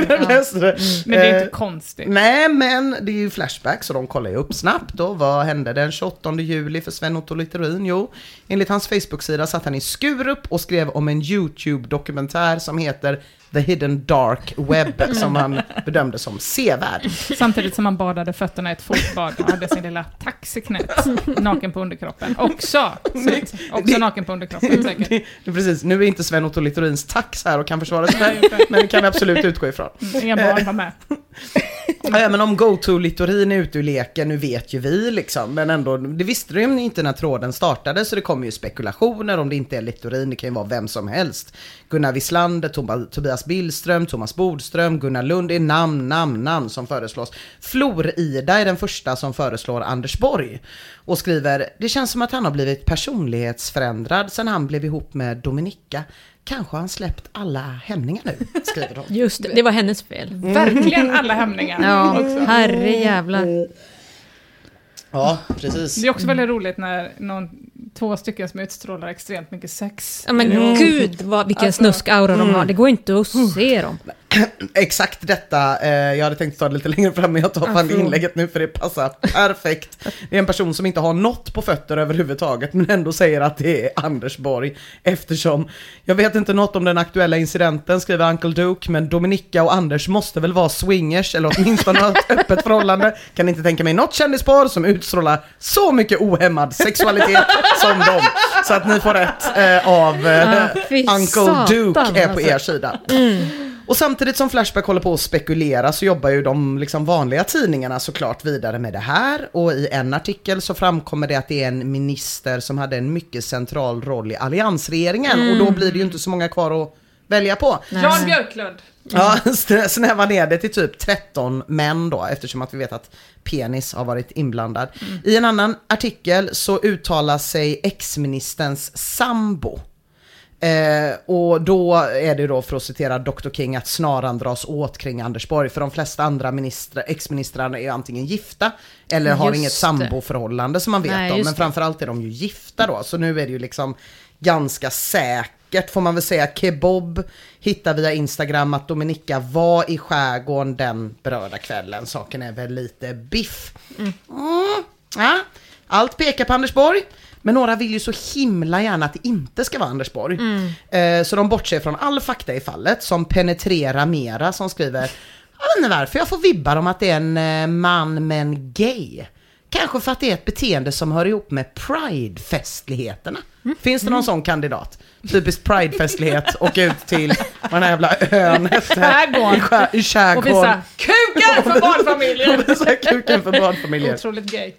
Speaker 8: det är inte konstigt.
Speaker 6: Nej, men det är ju Flashback, så de kollar ju upp snabbt då. Vad hände den 28 juli för Sven-Otto Littorin? Jo, enligt hans Facebook-sida satt han i Skurup och skrev om en YouTube-dokumentär som heter The Hidden Dark Web, som han bedömde som sevärd.
Speaker 8: Samtidigt som han badade fötterna i ett fotbad och hade sin lilla taxiknät naken på underkroppen. Också naken på underkroppen säkert.
Speaker 6: Det precis, nu är inte Sven-Otto Littorins tax här och kan försvara sig, men det kan vi absolut utgå ifrån.
Speaker 8: Inga barn var med.
Speaker 6: Ja, men om GoTo-Littorin är ute ur leken, nu vet ju vi liksom. Men ändå, det visste de ju inte när tråden startade, så det kommer ju spekulationer om det inte är Littorin. Det kan ju vara vem som helst. Gunnar Wislander, Tobias Billström, Thomas Bodström, Gunnar Lund är namn som föreslås. Flor-Ida är den första som föreslår Anders Borg. Och skriver, det känns som att han har blivit personlighetsförändrad sedan han blev ihop med Dominika. Kanske har han släppt alla hämningar nu, skriver de.
Speaker 7: Just det var hennes fel.
Speaker 8: Verkligen alla hämningar.
Speaker 7: Ja, herre jävlar.
Speaker 6: Ja, precis.
Speaker 8: Det är också väldigt roligt när två stycken som utstrålar extremt mycket sex.
Speaker 7: Ja, men gud, vilken snusk-aura de har. Det går inte att se dem.
Speaker 6: Exakt detta, jag hade tänkt ta det lite längre fram, men jag tar fan inlägget nu för det passar perfekt. Det är en person som inte har något på fötter överhuvudtaget, men ändå säger att det är Anders Borg, eftersom jag vet inte något om den aktuella incidenten, skriver Uncle Duke, men Dominika och Anders måste väl vara swingers eller åtminstone ha ett öppet förhållande. Kan inte tänka mig något kändispar som utstrålar så mycket ohämmad sexualitet som dem. Så att ni får rätt av Uncle Duke är på er sida. Och samtidigt som Flashback håller på att spekulera så jobbar ju de liksom vanliga tidningarna såklart vidare med det här. Och i en artikel så framkommer det att det är en minister som hade en mycket central roll i alliansregeringen. Och då blir det ju inte så många kvar att välja på.
Speaker 8: Jan Björklund.
Speaker 6: Ja, snäva ner det till typ 13 män då, eftersom att vi vet att penis har varit inblandad. I en annan artikel så uttalar sig ex-ministerns sambo. Och då är det då, för att citera Dr. King, att snaran dras åt kring Anders Borg. För de flesta andra ex-ministrarna är antingen gifta eller har inget samboförhållande som man vet om. Men framförallt är de ju gifta då. Så nu är det ju liksom ganska säkert, får man väl säga. Kebob hittar via Instagram att Dominika var i skärgården den berörda kvällen. Saken är väl lite biff. Ja, allt pekar på Anders Borg. Men några vill ju så himla gärna att det inte ska vara Anders Borg. Så de bortser från all fakta i fallet, som penetrerar mera, som skriver, jag vet inte varför jag får vibbar om att det är en man men gay. Kanske för att det är ett beteende som hör ihop med Pride-festligheterna. Finns det någon sån kandidat? Typiskt Pride-festlighet och ut till den här jävla ön i skärgården.
Speaker 8: Och visa kuken för barnfamiljer.
Speaker 6: Kuken för barnfamiljer.
Speaker 8: Otroligt gay.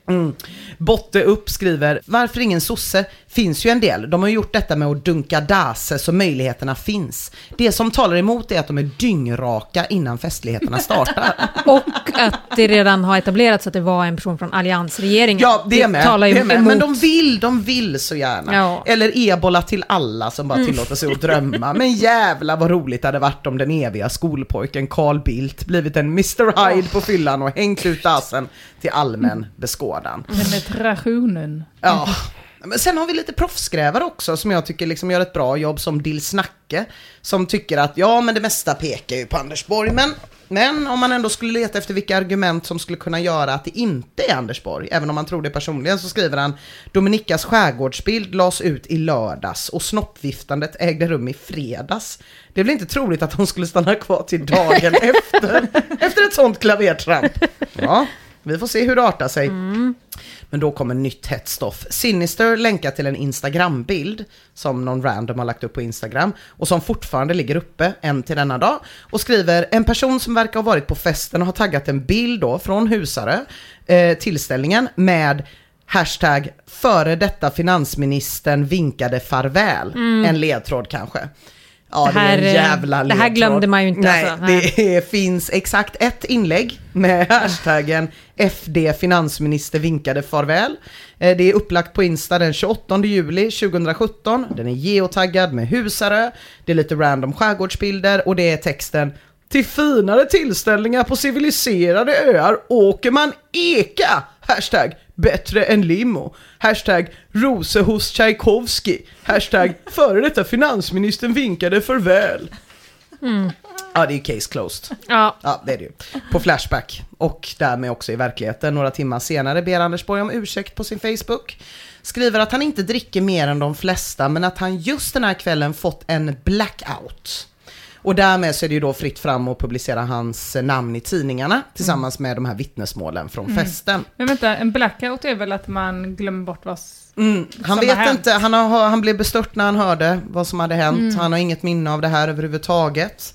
Speaker 6: Botte upp skriver, varför ingen sosse? Finns ju en del. De har gjort detta med att dunka dase så möjligheterna finns. Det som talar emot är att de är dyngraka innan festligheterna startar.
Speaker 7: Och att det redan har etablerats att det var en person från alliansregeringen.
Speaker 6: Ja, det är med. Men de vill så gärna.
Speaker 7: Ja.
Speaker 6: Eller ebola till alla som bara tillåter sig att drömma. Men jävla vad roligt det hade varit om den eviga skolpojken Carl Bildt blivit en Mr. Hyde på fyllan och hängt ut dasen till allmän beskådan.
Speaker 8: Penetrationen.
Speaker 6: Ja. Men sen har vi lite proffsgrävare också som jag tycker liksom gör ett bra jobb, som Dill Snacke, som tycker att men det mesta pekar ju på Anders Borg, men om man ändå skulle leta efter vilka argument som skulle kunna göra att det inte är Anders Borg, även om man tror det personligen, så skriver han, Dominikas skärgårdsbild lades ut i lördags och snoppviftandet ägde rum i fredags. Det är väl inte troligt att hon skulle stanna kvar till dagen efter ett sånt klavertramp. Ja, vi får se hur det artar sig. Men då kommer nytt hett stoff. Sinister länkar till en Instagram-bild som någon random har lagt upp på Instagram och som fortfarande ligger uppe än till denna dag, och skriver, en person som verkar ha varit på festen och har taggat en bild då från Husarö tillställningen med hashtag före detta finansministern vinkade farväl. En ledtråd kanske. Ja, det är en jävla ledtråd.
Speaker 7: Det här glömde man ju inte.
Speaker 6: Nej,
Speaker 7: alltså.
Speaker 6: Det finns exakt ett inlägg med hashtaggen FD finansminister vinkade farväl. Det är upplagt på Insta den 28 juli 2017. Den är geotaggad med Husarö. Det är lite random skärgårdsbilder och det är texten: till finare tillställningar på civiliserade öar åker man eka. Hashtag bättre än limo. Hashtag rose hos Tchaikovsky. Hashtag före detta finansministern vinkade farväl. Ja, det är case closed. Ja, det är det ju. På Flashback och därmed också i verkligheten. Några timmar senare ber Anders Borg om ursäkt på sin Facebook. Skriver att han inte dricker mer än de flesta, men att han just den här kvällen fått en blackout. Och därmed så är det ju då fritt fram att publicera hans namn i tidningarna tillsammans med de här vittnesmålen från festen.
Speaker 8: Men vänta, en blackout är väl att man glömmer bort vad
Speaker 6: han vet
Speaker 8: har
Speaker 6: inte, han blev bestört när han hörde vad som hade hänt. Han har inget minne av det här överhuvudtaget.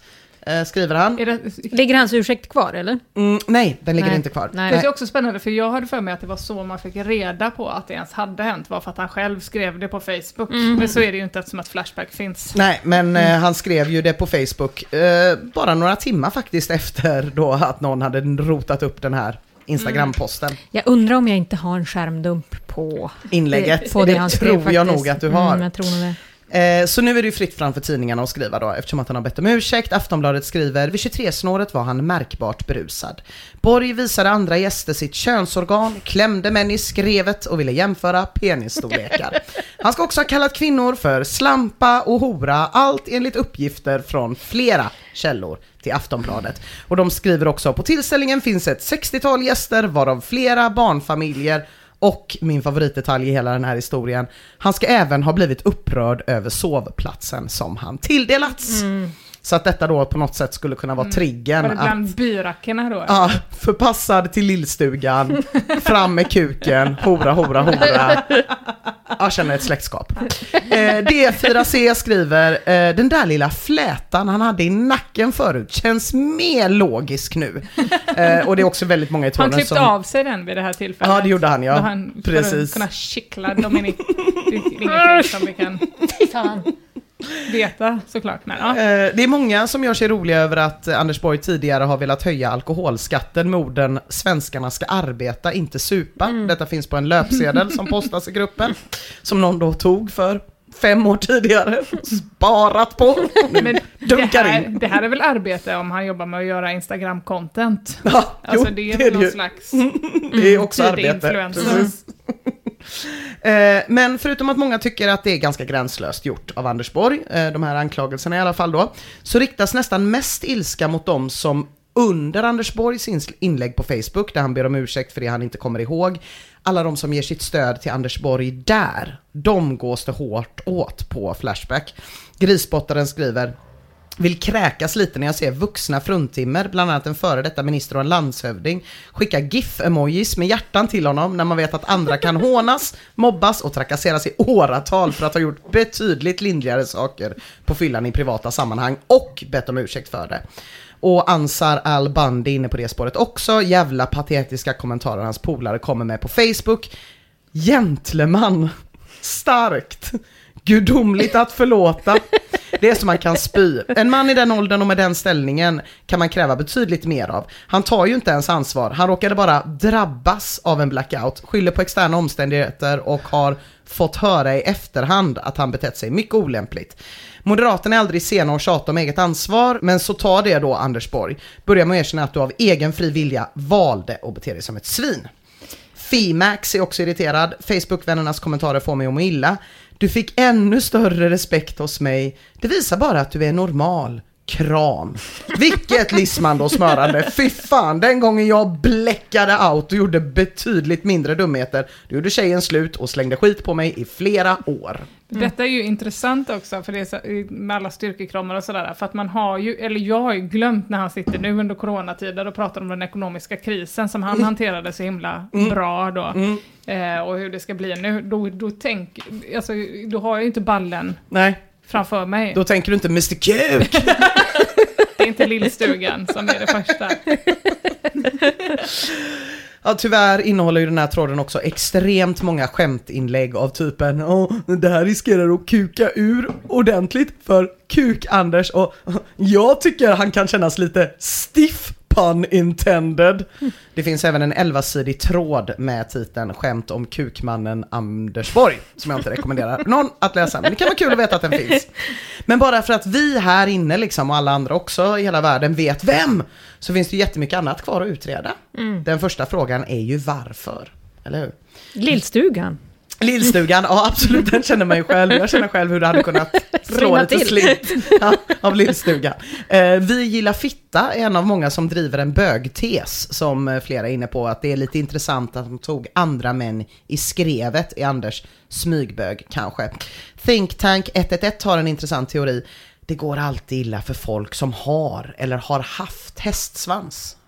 Speaker 6: skriver han.
Speaker 7: Ligger hans ursäkt kvar, eller?
Speaker 6: Nej, den ligger inte kvar.
Speaker 8: Nej. Det är också spännande, för jag hade för mig att det var så man fick reda på att det ens hade hänt, var för att han själv skrev det på Facebook. Men så är det ju inte, eftersom att Flashback finns.
Speaker 6: Nej, men han skrev ju det på Facebook bara några timmar faktiskt efter då att någon hade rotat upp den här Instagram-posten.
Speaker 7: Jag undrar om jag inte har en skärmdump på
Speaker 6: inlägget.
Speaker 7: På
Speaker 6: det tror jag nog att du har.
Speaker 7: Jag tror nog det.
Speaker 6: Så nu är det ju fritt fram för tidningarna att skriva då, eftersom att han har bett om ursäkt. Aftonbladet skriver: vid 23-snåret var han märkbart berusad. Borg visade andra gäster sitt könsorgan, klämde män i skrevet och ville jämföra penisstorlekar. Han ska också ha kallat kvinnor för slampa och hora, allt enligt uppgifter från flera källor till Aftonbladet. Och de skriver också: på tillställningen finns ett 60-tal gäster, varav flera barnfamiljer. Och min favoritdetalj i hela den här historien: han ska även ha blivit upprörd över sovplatsen som han tilldelats. Så att detta då på något sätt skulle kunna vara triggern.
Speaker 8: Var det bland byrackerna då?
Speaker 6: Ja, förpassad till lillstugan, fram med kuken, hora. Jag känner ett släktskap. D4C skriver: den där lilla flätan han hade i nacken förut känns mer logisk nu. Och det är också väldigt många i tråden
Speaker 8: han klippte av sig den vid det här tillfället.
Speaker 6: Ja, det gjorde han, ja.
Speaker 8: Han,
Speaker 6: precis.
Speaker 8: För att kunna kittla Dominik. Det är ingenting som vi kan veta, såklart. Men, ja.
Speaker 6: Det är många som gör sig roliga över att Anders Borg tidigare har velat höja alkoholskatten med orden: svenskarna ska arbeta, inte supa. Detta finns på en löpsedel som postas i gruppen, som någon då tog för 5 år tidigare, sparat på.
Speaker 8: Men det här är väl arbete om han jobbar med att göra Instagram-content.
Speaker 6: Ja,
Speaker 8: alltså det är någon slags
Speaker 6: det är också arbete.
Speaker 8: Influencer.
Speaker 6: Men förutom att många tycker att det är ganska gränslöst gjort av Anders Borg, de här anklagelserna i alla fall då, så riktas nästan mest ilska mot dem som under Anders Borgs inlägg på Facebook, där han ber om ursäkt för det han inte kommer ihåg. Alla de som ger sitt stöd till Anders Borg där, de gås det hårt åt på Flashback. Grisbottaren skriver: vill kräkas lite när jag ser vuxna fruntimmer, bland annat en före detta minister och en landshövding, skicka gif-emojis med hjärtan till honom när man vet att andra kan hånas, mobbas och trakasseras i åratal för att ha gjort betydligt lindrigare saker på fyllan i privata sammanhang och bett om ursäkt för det. Och Ansar al-Bandi inne på det spåret också. Jävla patetiska kommentarer hans polare kommer med på Facebook. Gentleman. Starkt. Gudomligt att förlåta. Det är som man kan spy. En man i den åldern och med den ställningen kan man kräva betydligt mer av. Han tar ju inte ens ansvar. Han råkade bara drabbas av en blackout, skyller på externa omständigheter och har fått höra i efterhand att han betett sig mycket olämpligt. Moderaterna är aldrig sena att tjata om eget ansvar, men så tar det då Anders Borg. Börja med att erkänna att du av egen fri vilja valde att bete dig som ett svin. Fimax är också irriterad. Facebook-vännernas kommentarer får mig att må illa. Du fick ännu större respekt hos mig. Det visar bara att du är normal. Kram. Vilket lismande och smörande. Fy fan, den gången jag bläckade out och gjorde betydligt mindre dumheter, då gjorde tjejen slut och slängde skit på mig i flera år.
Speaker 8: Detta är ju intressant också, för det är så, med alla styrkekramar och sådär, för att man har ju, eller jag har ju glömt när han sitter nu under coronatider och pratar om den ekonomiska krisen som han hanterade så himla bra då, och hur det ska bli nu, då har jag ju inte ballen framför mig.
Speaker 6: Då tänker du inte Mr. Kuk.
Speaker 8: Det är inte lillstugan som är det första.
Speaker 6: Ja, tyvärr innehåller ju den här tråden också extremt många skämtinlägg av typen: det här riskerar att kuka ur ordentligt för Kuk-Anders, och jag tycker han kan kännas lite stiff, pun intended. Det finns även en 11-sidig tråd med titeln Skämt om kukmannen Anders Borg, som jag inte rekommenderar någon att läsa, men det kan vara kul att veta att den finns. Men bara för att vi här inne liksom, och alla andra också i hela världen vet vem, så finns det jättemycket annat kvar att utreda. Den första frågan är ju varför, eller hur? Lillstugan, ja absolut, den känner man ju själv. Jag känner själv hur det hade kunnat slå lite slint av lillstugan. Vi gillar fitta är en av många som driver en bögtes, som flera är inne på, att det är lite intressant att de tog andra män i skrevet i Anders smygbög kanske. Think Tank 111 har en intressant teori. Det går alltid illa för folk som har eller har haft hästsvans.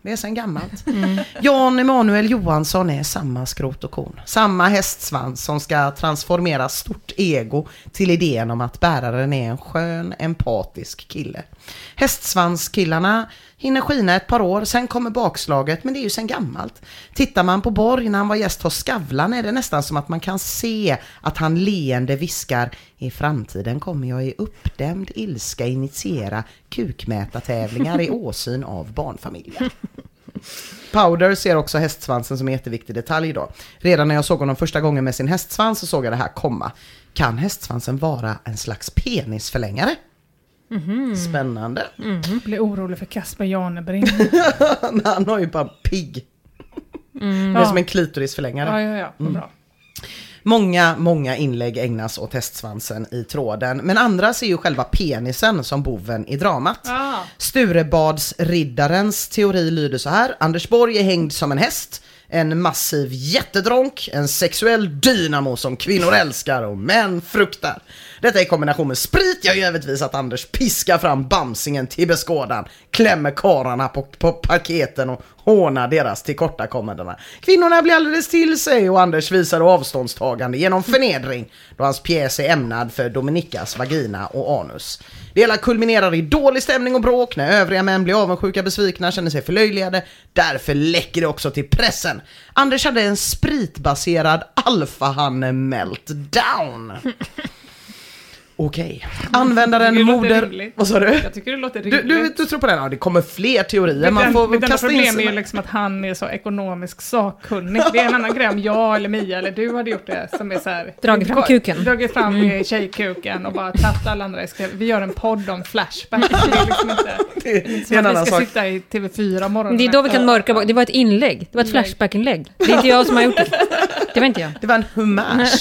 Speaker 6: Det är sen gammalt. Jan Emanuel Johansson är samma skrot och korn. Samma hästsvans som ska transformera stort ego till idén om att bäraren är en skön, empatisk kille. Hästsvanskillarna hinner skina ett par år, sen kommer bakslaget, men det är ju sen gammalt. Tittar man på Borg när han var gäst hos Skavlan är det nästan som att man kan se att han leende viskar: i framtiden kommer jag i uppdämd ilska initiera kukmätartävlingar i åsyn av barnfamiljer. Powder ser också hästsvansen som en jätteviktig detalj då. Redan när jag såg honom första gången med sin hästsvans så såg jag det här komma. Kan hästsvansen vara en slags penisförlängare? Spännande.
Speaker 8: Blir orolig för Kasper Janebring.
Speaker 6: Han har ju bara pigg. Det är som en klitorisförlängare.
Speaker 8: Ja. Bra.
Speaker 6: Många inlägg ägnas åt hästsvansen i tråden, men andra ser ju själva penisen som boven i dramat. Sturebadsriddarens teori lyder så här: Anders Borg är hängd som en häst, en massiv jättedronk, en sexuell dynamo som kvinnor älskar och män fruktar. Detta i kombination med sprit gör ju givetvis att Anders piskar fram bamsingen till beskådan, klämmer karlarna på paketen och hånar deras tillkortakommandena. Kvinnorna blir alldeles till sig och Anders visar avståndstagande genom förnedring då hans pjäs är ämnad för Dominikas vagina och anus. Det hela kulminerar i dålig stämning och bråk när övriga män blir avundsjuka, besvikna, känner sig förlöjligade. Därför läcker det också till pressen. Anders hade en spritbaserad alfahanne meltdown. Okej. Användaren moder... Vad sa du?
Speaker 8: Jag tycker det låter rimligt.
Speaker 6: Du tror på den? Ja, det kommer fler teorier.
Speaker 8: Man får kasta in problem är ju liksom att han är så ekonomisk sakkunnig. Det är en annan grej om jag eller Mia eller du hade gjort det som är så här... Dragit fram tjejkuken och bara tagit alla andra. Vi gör en podd om Flashback. Det är liksom inte... Det är en annan sak. Vi ska sitta i TV4 morgon.
Speaker 7: Det är då vi kan mörka bak. Det var ett inlägg. Det var ett Flashback-inlägg. Det är inte jag som har gjort det. Det var inte jag.
Speaker 6: Det var en hommage.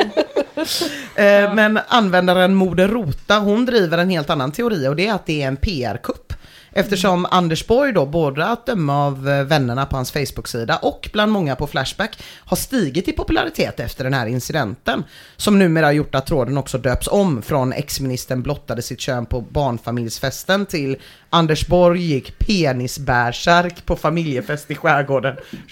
Speaker 6: Men användaren Moder Rota, hon driver en helt annan teori och det är att det är en PR-kupp. Eftersom Anders Borg då, både att döma av vännerna på hans Facebook-sida och bland många på Flashback, har stigit i popularitet efter den här incidenten. Som numera har gjort att tråden också döps om från ex-ministern blottade sitt kön på barnfamiljsfesten till Anders Borg gick penisbärsärk på familjefest i skärgården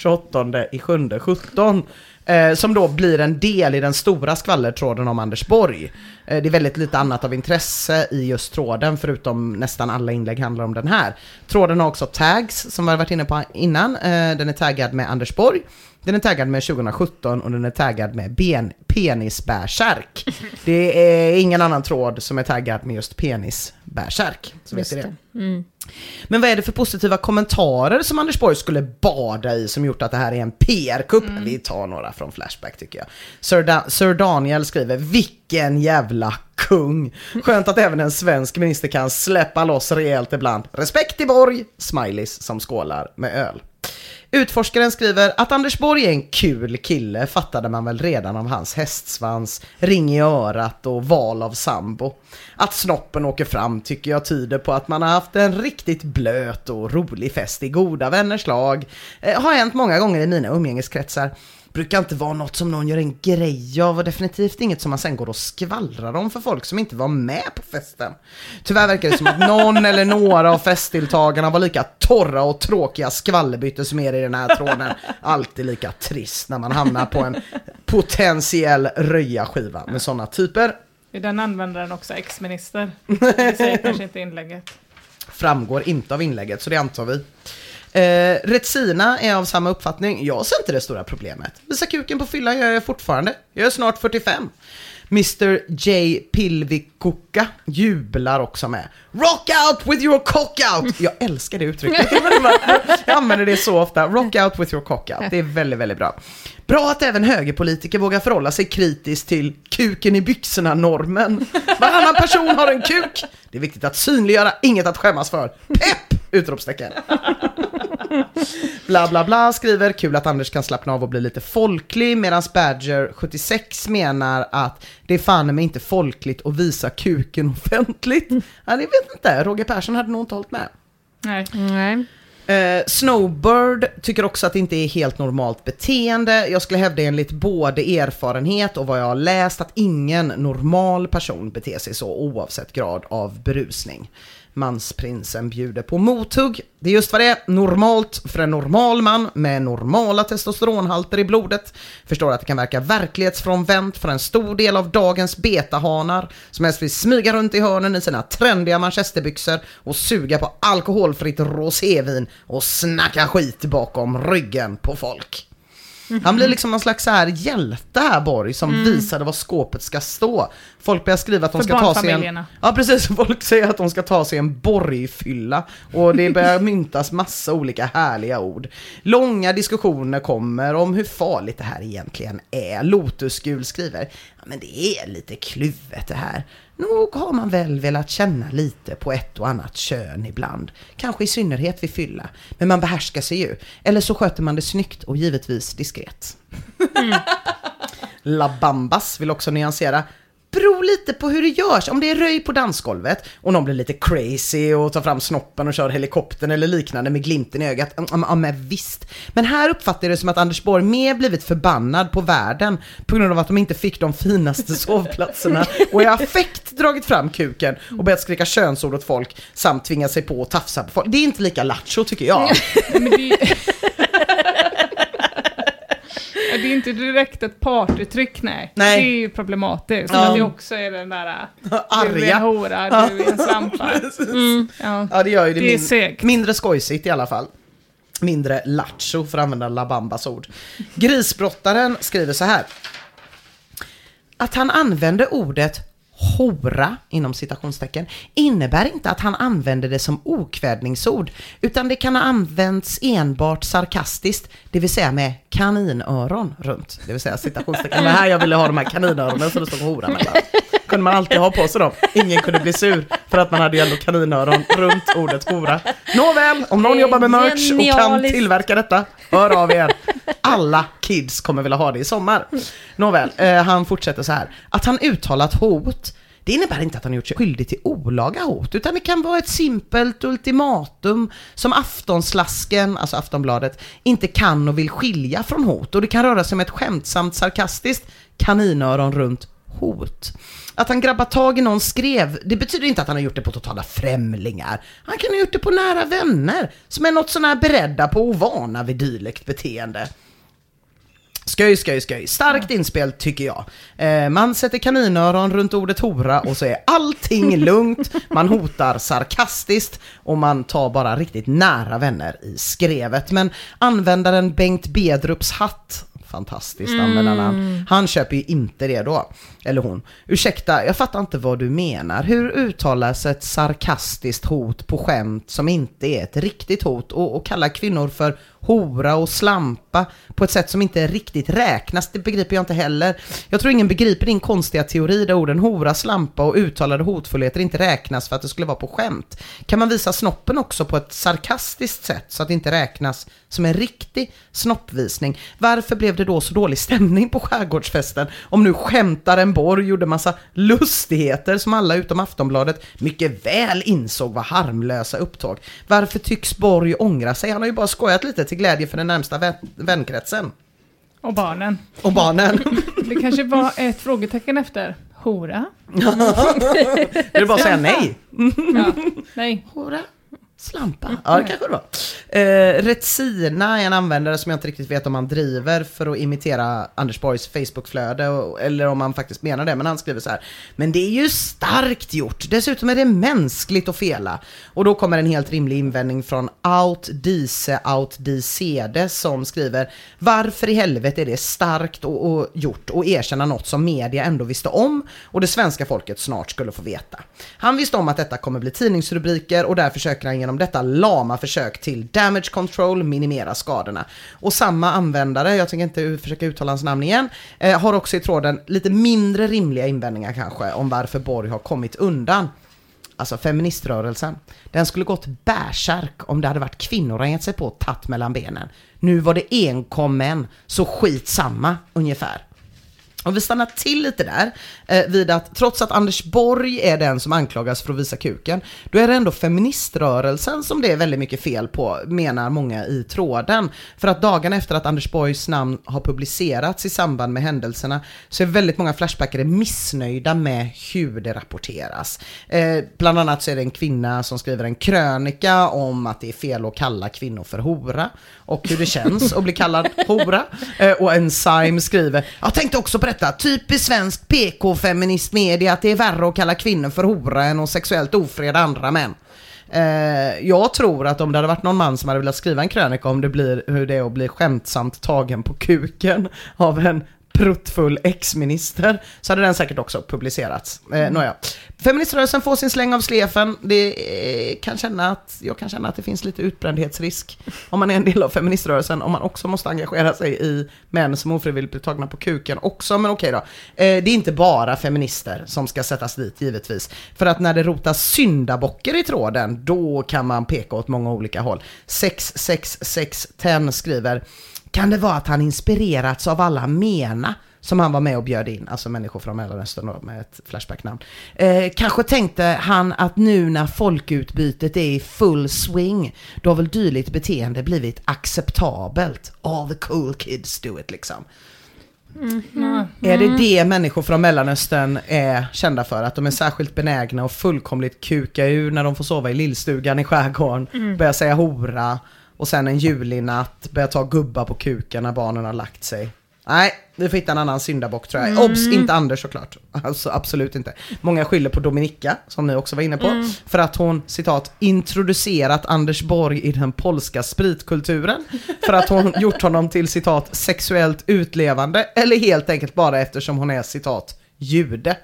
Speaker 6: 28/7/17. Som då blir en del i den stora skvallertråden om Anders Borg. Det är väldigt lite annat av intresse i just tråden förutom nästan alla inlägg handlar om den här. Tråden har också tags som vi har varit inne på innan. Den är taggad med Anders Borg. Den är taggad med 2017 och den är taggad med penisbärsärk. Det är ingen annan tråd som är taggad med just penisbärsärk. Så vet det. Men vad är det för positiva kommentarer som Anders Borg skulle bada i som gjort att det här är en PR-kupp? Vi tar några från Flashback tycker jag. Sir Daniel skriver: vilken jävla kung. Skönt att även en svensk minister kan släppa loss rejält ibland. Respekt till Borg. Smileys som skålar med öl. Utforskaren skriver att Anders Borg är en kul kille, fattade man väl redan av hans hästsvans, ring i örat och val av sambo. Att snoppen åker fram tycker jag tyder på att man har haft en riktigt blöt och rolig fest i goda vänners lag. Har hänt många gånger i mina umgängeskretsar. Brukar inte vara något som någon gör en grej av och definitivt inget som man sen går och skvallrar om för folk som inte var med på festen. Tyvärr verkar det som att någon eller några av festdeltagarna var lika torra och tråkiga skvallerbyten som är i den här tråden. Alltid lika trist när man hamnar på en potentiell röja-skiva med sådana typer.
Speaker 8: Är den användaren också ex-minister? Det säger kanske inte inlägget.
Speaker 6: Framgår inte av inlägget, så det antar vi. Retsina är av samma uppfattning. Jag ser inte det stora problemet. Visa kuken på fyllan gör jag fortfarande. Jag är snart 45. Mr. J. Pilvikuka jublar också med rock out with your cock out. Jag älskar det uttrycket. Jag använder det så ofta. Rock out with your cock out. Det är väldigt, väldigt bra. Bra att även högerpolitiker vågar förhålla sig kritiskt till kuken i byxorna-normen. Varannan person har en kuk. Det är viktigt att synliggöra, inget att skämmas för. Pepp! Utropstecken. Bla bla bla skriver, kul att Anders kan slappna av och bli lite folklig, medan Badger 76 menar att det är fan med inte folkligt att visa kuken offentligt. Ja, det vet inte. Roger Persson hade nog inte hållit med.
Speaker 8: Nej.
Speaker 6: Snowbird tycker också att det inte är helt normalt beteende. Jag skulle hävda enligt både erfarenhet och vad jag har läst att ingen normal person beter sig så oavsett grad av berusning. Mansprinsen bjuder på mothugg. Det är just vad det är. Normalt för en normal man med normala testosteronhalter i blodet. Förstår att det kan verka verklighetsfrånvänt för en stor del av dagens betahanar som helst vill smyga runt i hörnen i sina trendiga manchesterbyxor och suga på alkoholfritt rosévin och snacka skit bakom ryggen på folk. Han blir liksom någon slags så här hjälte här, Borg, som visade vad skåpet ska stå. Folk börjar skriva att de ska ta sig en... Ja, precis. Folk säger att de ska ta sig en Borgfylla. Och det börjar myntas massa olika härliga ord. Långa diskussioner kommer om hur farligt det här egentligen är. Lotusgul skriver, ja men det är lite kluvet det här. Nog har man väl velat känna lite på ett och annat kön ibland. Kanske i synnerhet vid fylla. Men man behärskar sig ju. Eller så sköter man det snyggt och givetvis diskret. La Bambas vill också nyansera. Beror lite på hur det görs. Om det är röj på dansgolvet och någon blir lite crazy och tar fram snoppen och kör helikoptern eller liknande med glimten i ögat. Ja, men visst. Men här uppfattar jag det som att Anders Borg mer blivit förbannad på världen på grund av att de inte fick de finaste sovplatserna och i affekt dragit fram kuken och börjat skrika könsord åt folk samt tvinga sig på och tafsa på folk. Det är inte lika lattjo tycker jag.
Speaker 8: Men det är inte direkt ett partytryck, nej. Det är ju problematiskt. Så att det också är den där du är en hora, du är en slampa.
Speaker 6: Ja, det gör ju
Speaker 8: det är segt.
Speaker 6: Mindre skojsigt i alla fall. Mindre lattjo för att använda La Bambas ord. Grisbrottaren skriver så här. Att han använde ordet hora inom citationstecken innebär inte att han använder det som okvädningsord utan det kan ha använts enbart sarkastiskt, det vill säga med kaninöron runt, det vill säga citationstecken. Det här jag ville ha de här kaninöronen så det stod hora mellan. Kunde man alltid ha på sig dem. Ingen kunde bli sur för att man hade ju ändå kaninöron runt ordet hora. Nåväl, om någon jobbar med merch och kan tillverka detta, hör av er. Alla kids kommer vilja ha det i sommar. Nåväl, han fortsätter så här. Att han uttalat hot, det innebär inte att han gjort sig skyldig till olaga hot, utan det kan vara ett simpelt ultimatum som Aftonslasken, alltså Aftonbladet, inte kan och vill skilja från hot. Och det kan röra sig om ett skämtsamt, sarkastiskt kaninöron runt hot. Att han grabbar tag i någon skrev, det betyder inte att han har gjort det på totala främlingar. Han kan ha gjort det på nära vänner som är något sån här beredda på och vana vid dylikt beteende. Sköj. Starkt inspel tycker jag. Man sätter kaninöron runt ordet hora och så är allting lugnt. Man hotar sarkastiskt och man tar bara riktigt nära vänner i skrevet. Men användaren Bengt Bedrups hatt, fantastiskt användarnamn. Han köper ju inte det då. Eller hon. Ursäkta, jag fattar inte vad du menar. Hur uttalas ett sarkastiskt hot på skämt som inte är ett riktigt hot och kallar kvinnor för hora och slampa på ett sätt som inte riktigt räknas? Det begriper jag inte heller. Jag tror ingen begriper din konstiga teori där orden hora, slampa och uttalade hotfullheter inte räknas för att det skulle vara på skämt. Kan man visa snoppen också på ett sarkastiskt sätt så att det inte räknas som en riktig snoppvisning? Varför blev det då så dålig stämning på skärgårdsfesten om nu skämtaren Borg gjorde massa lustigheter som alla utom Aftonbladet mycket väl insåg var harmlösa upptåg? Varför tycks Borg ångra sig? Han har ju bara skojat lite till glädje för den närmsta vänkretsen.
Speaker 8: Och barnen. Det kanske var ett frågetecken efter hora.
Speaker 6: Det är bara att säga nej.
Speaker 8: Nej.
Speaker 6: Hora. Slampa. Ja, det kanske det var. Retsina är en användare som jag inte riktigt vet om han driver för att imitera Anders Borgs Facebookflöde eller om han faktiskt menar det, men han skriver så här: men det är ju starkt gjort. Dessutom är det mänskligt att fela. Och då kommer en helt rimlig invändning från OutDCD som skriver: varför i helvete är det starkt och gjort och erkänna något som media ändå visste om och det svenska folket snart skulle få veta. Han visste om att detta kommer bli tidningsrubriker och där försöker han genom detta lama försök till damage control minimera skadorna. Och samma användare, jag tänker inte försöka uttala hans namn igen, har också i tråden lite mindre rimliga invändningar kanske om varför Borg har kommit undan. Alltså feministrörelsen, den skulle gått bärsärk om det hade varit kvinnor som gett sig på tatt mellan benen. Nu var det enkom män, så skitsamma ungefär. Och vi stannar till lite där vid att trots att Anders Borg är den som anklagas för att visa kuken, då är det ändå feministrörelsen som det är väldigt mycket fel på, menar många i tråden. För att dagarna efter att Anders Borgs namn har publicerats i samband med händelserna så är väldigt många flashbackare missnöjda med hur det rapporteras. Bland annat så är det en kvinna som skriver en krönika om att det är fel att kalla kvinnor för hora och hur det känns att bli kallad hora. Och en Sime skriver, jag tänkte också på detta, typiskt svensk PK-feminist media att det är värre att kalla kvinnor för hora än att sexuellt ofreda andra män. Jag tror att om det hade varit någon man som hade velat skriva en krönika om hur det är att bli skämtsamt tagen på kuken av en pruttfull ex-minister, så hade den säkert också publicerats. Nåja. Feministrörelsen får sin släng av slefen. Jag kan känna att det finns lite utbrändhetsrisk om man är en del av feministrörelsen, om man också måste engagera sig i män som ofrivilligt blir tagna på kuken också. Men okej då. Det är inte bara feminister som ska sättas dit, givetvis. För att när det rotas syndabocker i tråden, då kan man peka åt många olika håll. 66610 skriver, kan det vara att han inspirerats av alla MENA som han var med och bjöd in, alltså människor från Mellanöstern med ett flashbacknamn. Kanske tänkte han att nu när folkutbytet är i full swing, då har väl dylikt beteende blivit acceptabelt. All the cool kids do it, liksom. Är det människor från Mellanöstern är kända för, att de är särskilt benägna och fullkomligt kuka ur när de får sova i lillstugan i skärgården, börja säga hora, och sen en julinatt börja ta gubbar på kuken när barnen har lagt sig? Nej, vi får hitta en annan syndabock, tror jag. Obs, inte Anders såklart. Alltså absolut inte. Många skyller på Dominika, som ni också var inne på, för att hon, citat, introducerat Anders Borg i den polska spritkulturen, för att hon gjort honom till, citat, sexuellt utlevande, eller helt enkelt bara eftersom hon är, citat, jude.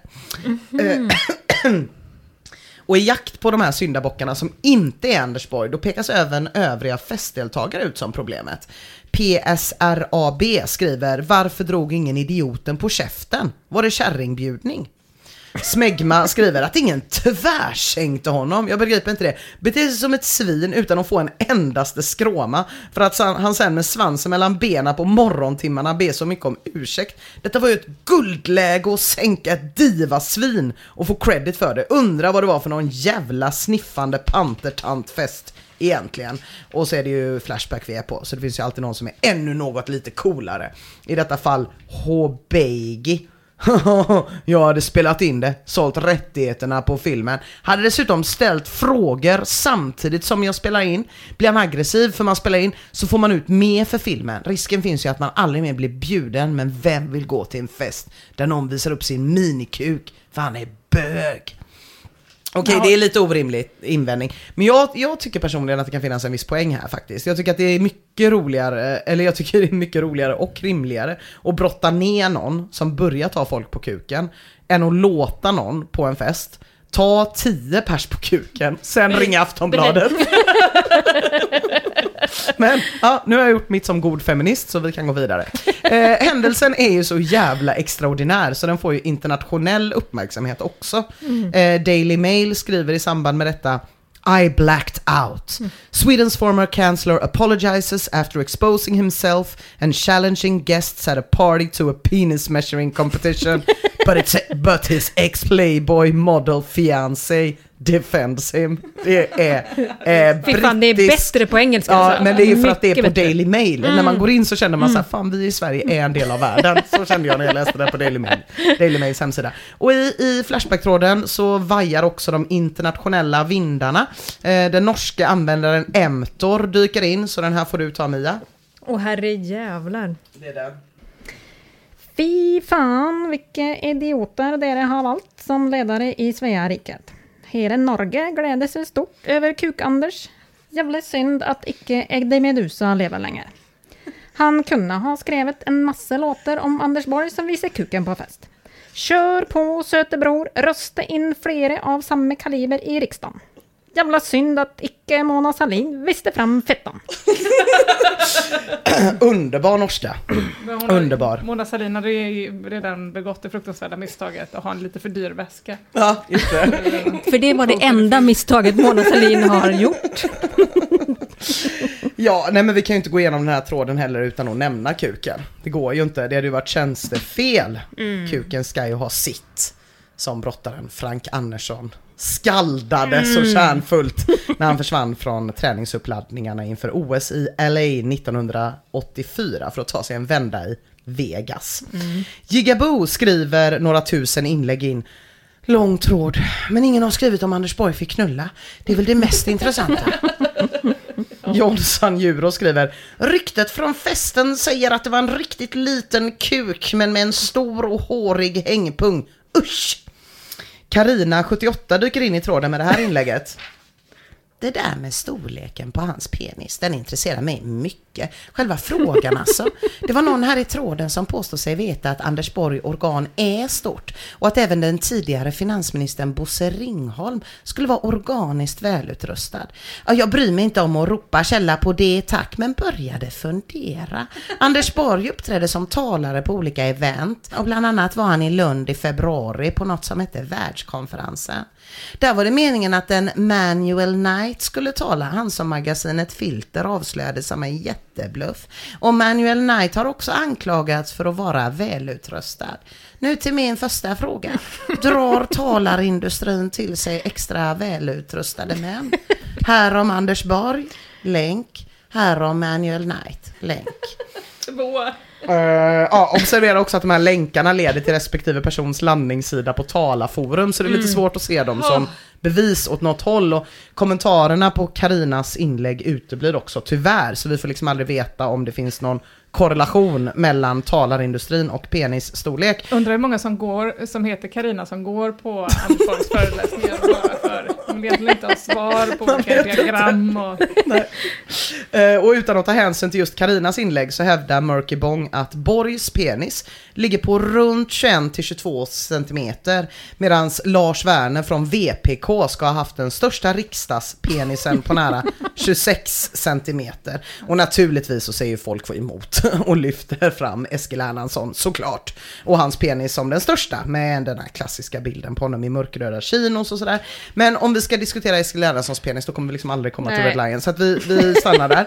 Speaker 6: Och i jakt på de här syndabockarna som inte är Anders Borg, då pekas även övriga festdeltagare ut som problemet. PSRAB skriver, varför drog ingen idioten på käften? Var det kärringbjudning? Smegma skriver att ingen tvärsänkte honom. Jag begriper inte det. Beter sig som ett svin utan att få en endaste skråma, för att han sen med svansen mellan benen på morgontimmarna ber så mycket om ursäkt. Detta var ju ett guldläge att sänka ett divasvin och få credit för det. Undra vad det var för någon jävla sniffande pantertantfest egentligen. Och så är det ju Flashback vi är på, så det finns ju alltid någon som är ännu något lite coolare. I detta fall H-Beigi. Jag hade spelat in det, sålt rättigheterna på filmen, hade dessutom ställt frågor samtidigt som jag spelar in. Blir man aggressiv för man spelar in, så får man ut mer för filmen. Risken finns ju att man aldrig mer blir bjuden, men vem vill gå till en fest där någon visar upp sin minikuk för han är bög? Okej, det är lite orimligt invändning. Men jag tycker personligen att det kan finnas en viss poäng här faktiskt. Jag tycker att det är mycket roligare och rimligare att brotta ner någon som börjar ta folk på kuken än att låta någon på en fest ta 10 pers på kuken, sen ringa Aftonbladet. Men nu har jag gjort mitt som god feminist, så vi kan gå vidare. Händelsen är ju så jävla extraordinär, så den får ju internationell uppmärksamhet också. Daily Mail skriver i samband med detta, I blacked out. Sweden's former chancellor apologizes after exposing himself and challenging guests at a party to a penis measuring competition, but his ex-playboy model fiancé defends him. Det är
Speaker 7: brittisk. Det är bättre på engelska.
Speaker 6: Ja, men det är ju för att det är på Daily Mail. När man går in så känner man så här, fan, vi i Sverige är en del av världen. Så kände jag när jag läste det på Daily Mails hemsida. Och i Flashback-tråden så vajar också de internationella vindarna. Den norska användaren Emtor dyker in, så den här får du ta, Mia.
Speaker 7: Åh, herre jävlar.
Speaker 6: Det är det.
Speaker 7: Fy fan, vilka idioter det har valt som ledare i Sveriget. Hela Norge gläder sig stort över Kuk-Anders. Jävla synd att icke Egde Medusa lever längre. Han kunde ha skrivit en massa låtar om Anders Borg som visar kuken på fest. Kör på, sötebror, rösta in flera av samma kaliber i riksdagen. Jävla synd att icke Mona Sahlin visste fram fettan.
Speaker 6: Underbar norska. Underbar.
Speaker 8: Mona Sahlin hade ju redan begått det fruktansvärda misstaget att ha en lite för dyr väska.
Speaker 6: Ja, just det.
Speaker 7: För det var det enda misstaget Mona Sahlin har gjort.
Speaker 6: Ja, nej men vi kan ju inte gå igenom den här tråden heller utan att nämna kuken. Det går ju inte, det hade ju varit tjänstefel. Kuken ska ju ha sitt, som brottaren Frank Andersson skaldade så kärnfullt när han försvann från träningsuppladdningarna inför OS i LA 1984 för att ta sig en vända i Vegas. Gigaboo skriver några tusen inlägg in. Lång tråd, men ingen har skrivit om Anders Borg fick knulla. Det är väl det mest intressanta. Jonsson Djuro skriver: ryktet från festen säger att det var en riktigt liten kuk men med en stor och hårig hängpung. Usch! Carina 78 dyker in i tråden med det här inlägget. Det där med storleken på hans penis, den intresserar mig mycket. Själva frågan alltså. Det var någon här i tråden som påstod sig veta att Anders Borg organ är stort och att även den tidigare finansministern Bosse Ringholm skulle vara organiskt välutrustad. Ja, jag bryr mig inte om att ropa källa på det, tack, men började fundera. Anders Borg uppträdde som talare på olika event och bland annat var han i Lund i februari på något som hette världskonferensen. Där var det meningen att en Manuel Knight skulle tala, han som magasinet Filter avslöjade som en jättebluff. Och Manuel Knight har också anklagats för att vara välutrustad. Nu till min första fråga. Drar talarindustrin till sig extra välutrustade män? Här om Anders Borg, länk. Här om Manuel Knight, länk. Observera också att de här länkarna leder till respektive persons landningssida på Talarforum, så det är lite svårt att se dem som bevis åt något håll, och kommentarerna på Karinas inlägg uteblir också tyvärr, så vi får liksom aldrig veta om det finns någon korrelation mellan talarindustrin och penisstorlek.
Speaker 8: Undrar hur många som heter Karina som går på Anders Borgs föreläsningar bara för de vet inte ha svar på olika diagram
Speaker 6: och utan att ta hänsyn till just Karinas inlägg så hävdar Murky Bong att Borgs penis ligger på runt 21-22 centimeter, medan Lars Werner från VPK ska ha haft den största riksdagspenisen på nära 26 centimeter. Och naturligtvis så säger folk få emot och lyfter fram Eskil Erlandsson såklart, och hans penis som den största, med den här klassiska bilden på honom i mörkröda chinos och sådär. Men om vi ska diskutera Eskil Erlandssons penis då kommer vi liksom aldrig komma till Red Lion, så att vi stannar där.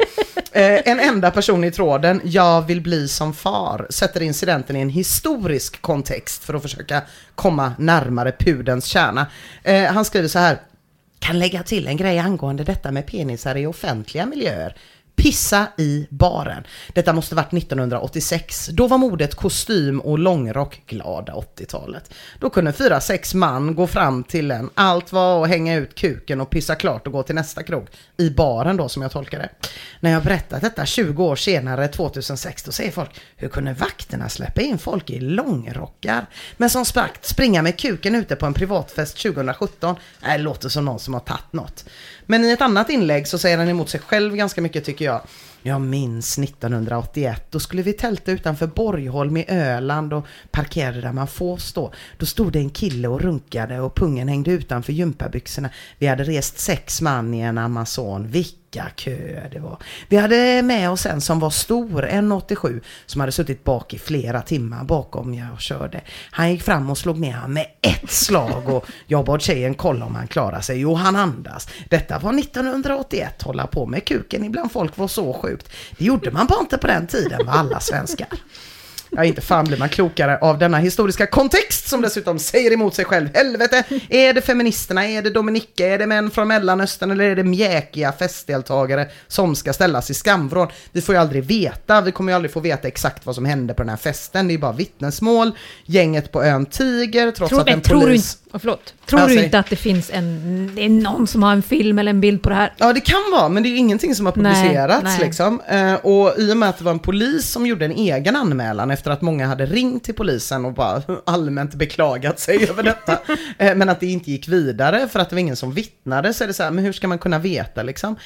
Speaker 6: En enda person i tråden, jag vill bli som far, sätter incidenten i en historisk kontext för att försöka komma närmare pudens kärna. Han skriver så här: kan lägga till en grej angående detta med penisar i offentliga miljöer. Pissa i baren. Detta måste varit 1986. Då var modet kostym och långrock, glada 80-talet. Då kunde 4-6 man gå fram till en. Allt var att hänga ut kuken och pissa klart och gå till nästa krog. I baren då, som jag tolkar det. När jag berättat detta 20 år senare, 2006, då säger folk: hur kunde vakterna släppa in folk i långrockar? Men som sagt, springa med kuken ute på en privatfest 2017, det låter som någon som har tagit något. Men i ett annat inlägg så säger han emot sig själv ganska mycket, tycker jag. Jag minns 1981, då skulle vi tälta utanför Borgholm i Öland och parkerade där man får stå. Då stod det en kille och runkade och pungen hängde utanför gympabyxorna. Vi hade rest 6 man i en Amazon. Vilka köer det var. Vi hade med oss en som var stor, 1,87, som hade suttit bak i flera timmar bakom jag körde. Han gick fram och slog ner han med ett slag och jag bad tjejen kolla om han klarar sig. Jo, han andas. Detta var 1981, hålla på med kuken ibland folk var så sjukt. Det gjorde man bara inte på den tiden, var alla svenskar. Ja, inte fan blir man klokare av denna historiska kontext som dessutom säger emot sig själv. Helvete, är det feministerna, är det Dominika, är det män från Mellanöstern eller är det mjäkiga festdeltagare som ska ställas i skamvrån? Vi får ju aldrig veta, vi kommer ju aldrig få veta exakt vad som hände på den här festen. Det är bara vittnesmål, gänget på ön tiger, trots att en polis...
Speaker 7: Tror du inte att det finns det är någon som har en film eller en bild på det här?
Speaker 6: Ja, det kan vara, men det är ju ingenting som har publicerats. Nej. Liksom. Och i och med att det var en polis som gjorde en egen anmälan efter att många hade ringt till polisen och bara allmänt beklagat sig över detta, men att det inte gick vidare för att det var ingen som vittnade, så är det så här, men hur ska man kunna veta liksom?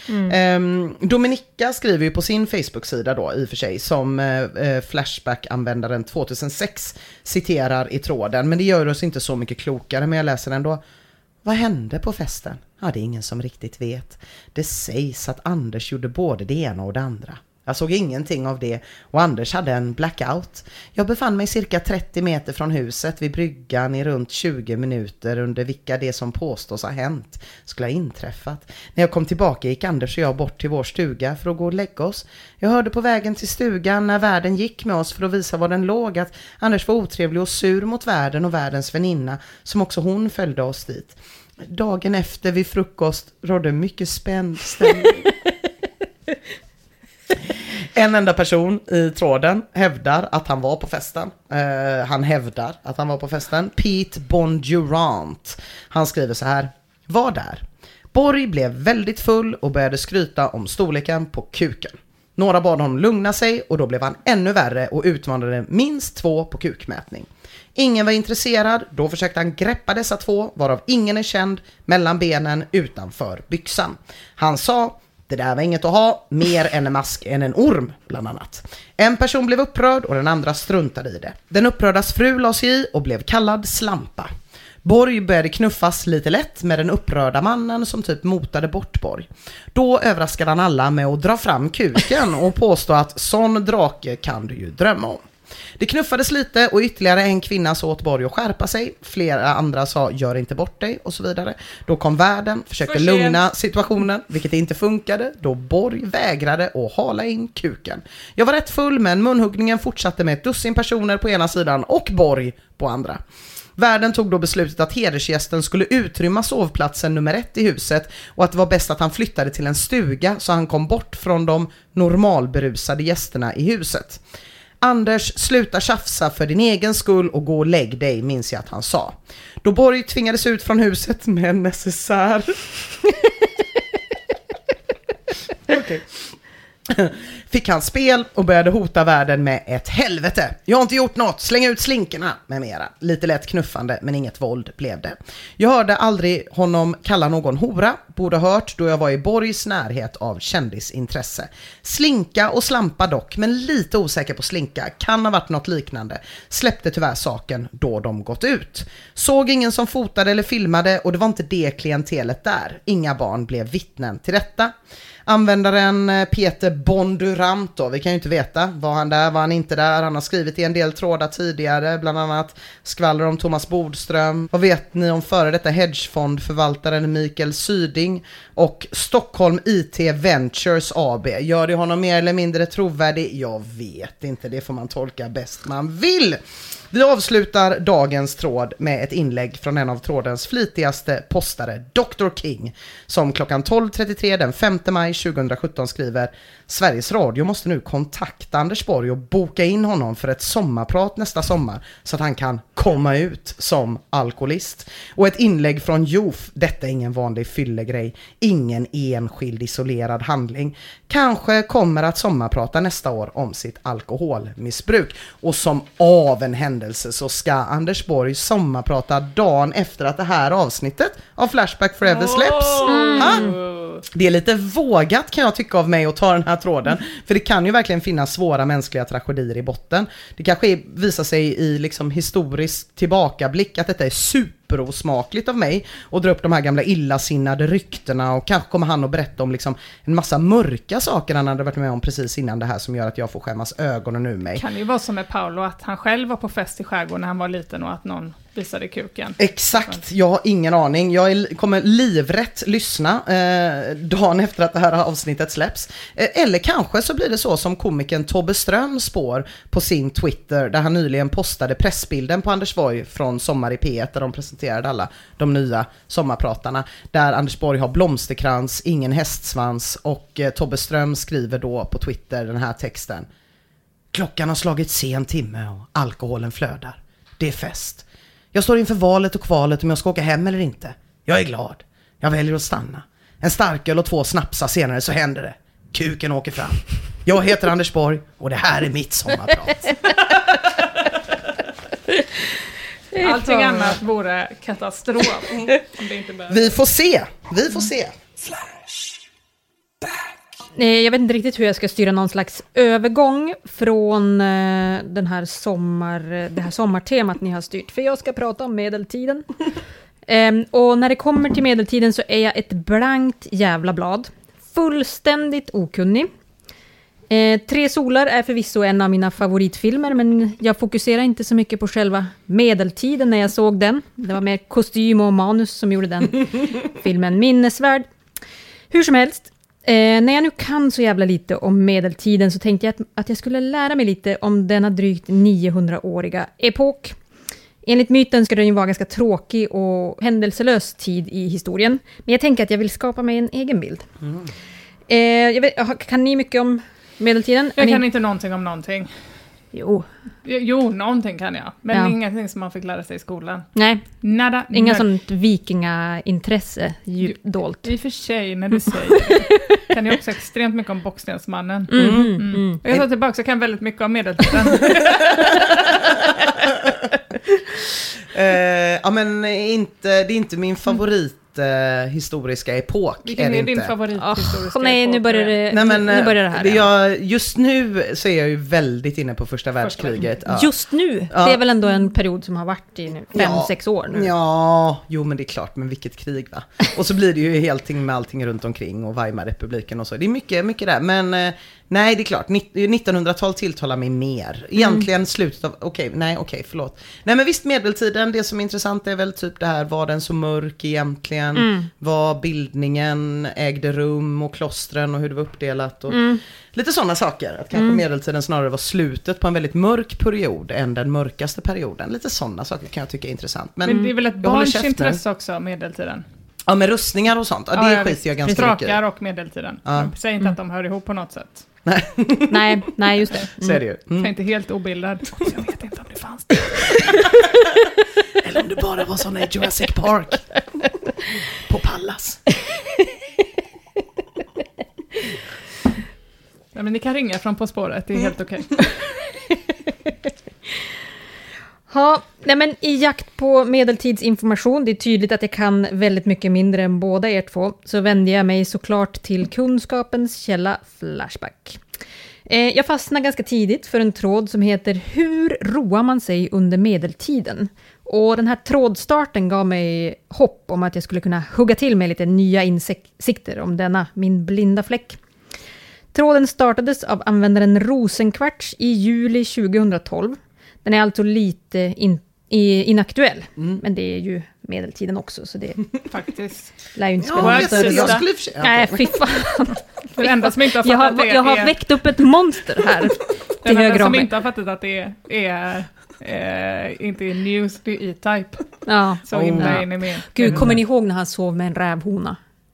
Speaker 6: Dominika skriver ju på sin Facebook-sida då, i och för sig, som Flashback-användaren 2006 citerar i tråden, men det gör oss inte så mycket klokare, men jag läser ändå. Vad hände på festen? Ja, det är ingen som riktigt vet. Det sägs att Anders gjorde både det ena och det andra. Jag såg ingenting av det och Anders hade en blackout. Jag befann mig cirka 30 meter från huset vid bryggan i runt 20 minuter under vilka det som påstås ha hänt skulle ha inträffat. När jag kom tillbaka gick Anders och jag bort till vår stuga för att gå och lägga oss. Jag hörde på vägen till stugan när värden gick med oss för att visa var den låg att Anders var otrevlig och sur mot värden och värdens väninna som också hon följde oss dit. Dagen efter vid frukost rådde mycket spänd stämning. En enda person i tråden hävdar att han var på festen. Han hävdar att han var på festen. Pete Bondurant. Han skriver så här. Var där. Borg blev väldigt full och började skryta om storleken på kuken. Några bad honom lugna sig och då blev han ännu värre och utmanade minst 2 på kukmätning. Ingen var intresserad, då försökte han greppa dessa 2, varav ingen är känd, mellan benen utanför byxan. Han sa, det där var inget att ha, mer än en mask än en orm, bland annat. En person blev upprörd och den andra struntade i det. Den upprördas fru la sig i och blev kallad slampa. Borg började knuffas lite lätt med den upprörda mannen som typ motade bort Borg. Då överraskade han alla med att dra fram kuken och påstå att sån drake kan du ju drömma om. Det knuffades lite och ytterligare en kvinna sa åt Borg att skärpa sig. Flera andra sa gör inte bort dig och så vidare. Då kom värden, försökte lugna situationen, vilket inte funkade. Då Borg vägrade att hala in kuken. Jag var rätt full men munhuggningen fortsatte med 1 personer på ena sidan och Borg på andra. Värden tog då beslutet att hedersgästen skulle utrymma sovplatsen nummer 1 i huset och att det var bäst att han flyttade till en stuga så han kom bort från de normalberusade gästerna i huset. Anders, sluta tjafsa för din egen skull och gå och lägg dig, minns jag att han sa. Då Borg tvingades ut från huset med en necessär. Okej. Fick han spel och började hota världen med ett helvete. Jag har inte gjort något, släng ut slinkerna med mera. Lite lätt knuffande men inget våld blev det. Jag hörde aldrig honom kalla någon hora, borde hört då jag var i Borgs närhet av kändisintresse. Slinka och slampa dock, men lite osäker på slinka, kan ha varit något liknande. Släppte tyvärr saken då de gått ut. Såg ingen som fotade eller filmade och det var inte det klientelet där. Inga barn blev vittnen till detta. Användaren Peter Bondurant då, vi kan ju inte veta, var han där, var han inte där, han har skrivit i en del trådar tidigare, bland annat skvaller om Thomas Bodström. Vad vet ni om före detta hedgefondförvaltaren Mikael Syding och Stockholm IT Ventures AB? Gör det honom mer eller mindre trovärdig? Jag vet inte, det får man tolka bäst man vill. Vi avslutar dagens tråd med ett inlägg från en av trådens flitigaste postare, Dr. King, som klockan 12.33 den 5 maj 2017 skriver: Sveriges Radio måste nu kontakta Anders Borg och boka in honom för ett sommarprat nästa sommar så att han kan komma ut som alkoholist. Och ett inlägg från Jof: detta är ingen vanlig fyllegrej, ingen enskild isolerad handling. Kanske kommer att sommarprata nästa år om sitt alkoholmissbruk. Och som av en händelse så ska Anders Borg sommarprata dagen efter att det här avsnittet av Flashback Forever släpps. Det är lite vågat kan jag tycka av mig att ta den här tråden. För det kan ju verkligen finnas svåra mänskliga tragedier i botten. Det kanske visar sig i liksom historisk tillbakablick att detta är superosmakligt av mig och dra upp de här gamla illasinnade ryktena, och kanske kommer han att berätta om liksom en massa mörka saker han hade varit med om precis innan det här som gör att jag får skämmas ögonen ur mig.
Speaker 8: Kan ju vara som med Paolo, att han själv var på fest i skärgården när han var liten och att någon visade kuken.
Speaker 6: Exakt, jag har ingen aning. Jag kommer livrätt lyssna dagen efter att det här avsnittet släpps. Eller kanske så blir det så som komikern Tobbe Ström spår på sin Twitter, där han nyligen postade pressbilden på Anders Borg från Sommar i P1 där de presenterade alla de nya sommarpratarna, där Anders Borg har blomsterkrans, ingen hästsvans, och Tobbe Ström skriver då på Twitter den här texten: klockan har slagit sen timme och alkoholen flödar. Det är fest. Jag står inför valet och kvalet om jag ska åka hem eller inte. Jag är glad. Jag väljer att stanna. En starköl och 2 snapsar senare så händer det. Kuken åker fram. Jag heter Anders Borg och det här är mitt sommarprat.
Speaker 8: Allting annat vore katastrof. Om det inte
Speaker 6: Vi får se. Vi får se.
Speaker 7: Jag vet inte riktigt hur jag ska styra någon slags övergång från det här sommartemat ni har styrt. För jag ska prata om medeltiden. Och när det kommer till medeltiden så är jag ett blankt jävla blad. Fullständigt okunnig. Tre solar är förvisso en av mina favoritfilmer, men jag fokuserar inte så mycket på själva medeltiden när jag såg den. Det var mer kostym och manus som gjorde den filmen minnesvärd. Hur som helst, när jag nu kan så jävla lite om medeltiden så tänkte jag att jag skulle lära mig lite om denna drygt 900-åriga epok. Enligt myten ska den ju vara ganska tråkig och händelselös tid i historien. Men jag tänker att jag vill skapa mig en egen bild. Kan ni mycket om medeltiden?
Speaker 8: Jag kan inte någonting om någonting.
Speaker 7: Jo,
Speaker 8: någonting kan jag. Men ingenting som man fick lära sig i skolan.
Speaker 7: Nej,
Speaker 8: nada.
Speaker 7: Inga sånt vikingaintresse djupt dolt.
Speaker 8: I och för sig, när du säger det. Kan jag också extremt mycket om Bockstensmannen. Jag tar tillbaka, så jag kan väldigt mycket om medeltiden.
Speaker 6: Men det är inte min favorit historiska epok.
Speaker 8: Vilken är din favorit historiska
Speaker 7: nej, epok? Nu börjar det här.
Speaker 6: Just nu så är jag ju väldigt inne på första världskriget. Ja.
Speaker 7: Just nu? Ja. Det är väl ändå en period som har varit i 5-6 år nu.
Speaker 6: Ja, jo men det är klart, men vilket krig va? Och så blir det ju helting med allting runt omkring och Weimarrepubliken och så. Det är mycket där, men nej, det är klart. 1900-tal tilltalar mig mer. Egentligen slutet av... Okej, förlåt. Nej, men visst, medeltiden, det som är intressant är väl typ det här, var den så mörk egentligen? Var bildningen ägde rum och klostren och hur det var uppdelat och lite sådana saker. Att kanske medeltiden snarare var slutet på en väldigt mörk period än den mörkaste perioden. Lite sådana saker kan jag tycka är intressant. Men
Speaker 8: det är väl ett barns intresse också, medeltiden?
Speaker 6: Ja, med rustningar och sånt. Ja, det skiter jag ganska mycket.
Speaker 8: Strakar och medeltiden. Säg inte att de hör ihop på något sätt.
Speaker 7: Nej, just det.
Speaker 6: Så är det ju.
Speaker 8: Jag är inte helt obildad. Jag vet inte om det fanns det.
Speaker 6: Eller om det bara var såna i Jurassic Park. På Pallas.
Speaker 8: Ja, men ni kan ringa från På spåret, det är helt okej.
Speaker 7: Men i jakt på medeltidsinformation, det är tydligt att jag kan väldigt mycket mindre än båda er två, så vänder jag mig såklart till kunskapens källa Flashback. Jag fastnade ganska tidigt för en tråd som heter Hur roar man sig under medeltiden? Och den här trådstarten gav mig hopp om att jag skulle kunna hugga till med lite nya insikter om denna min blinda fläck. Tråden startades av användaren Rosenkvarts i juli 2012. Den är alltså lite inaktuell, men det är ju medeltiden också, så det
Speaker 8: faktiskt
Speaker 7: lär ju inte spela
Speaker 6: jag skulle
Speaker 7: Nej, fy fan.
Speaker 8: Det enda som inte har fattat
Speaker 7: jag har väckt upp ett monster här.
Speaker 8: Den enda som inte har fattat att det är inte är news, det är E-Type.
Speaker 7: Ja.
Speaker 8: Så himla in i med.
Speaker 7: Gud, kommer ni ihåg när han sov med en rävhona?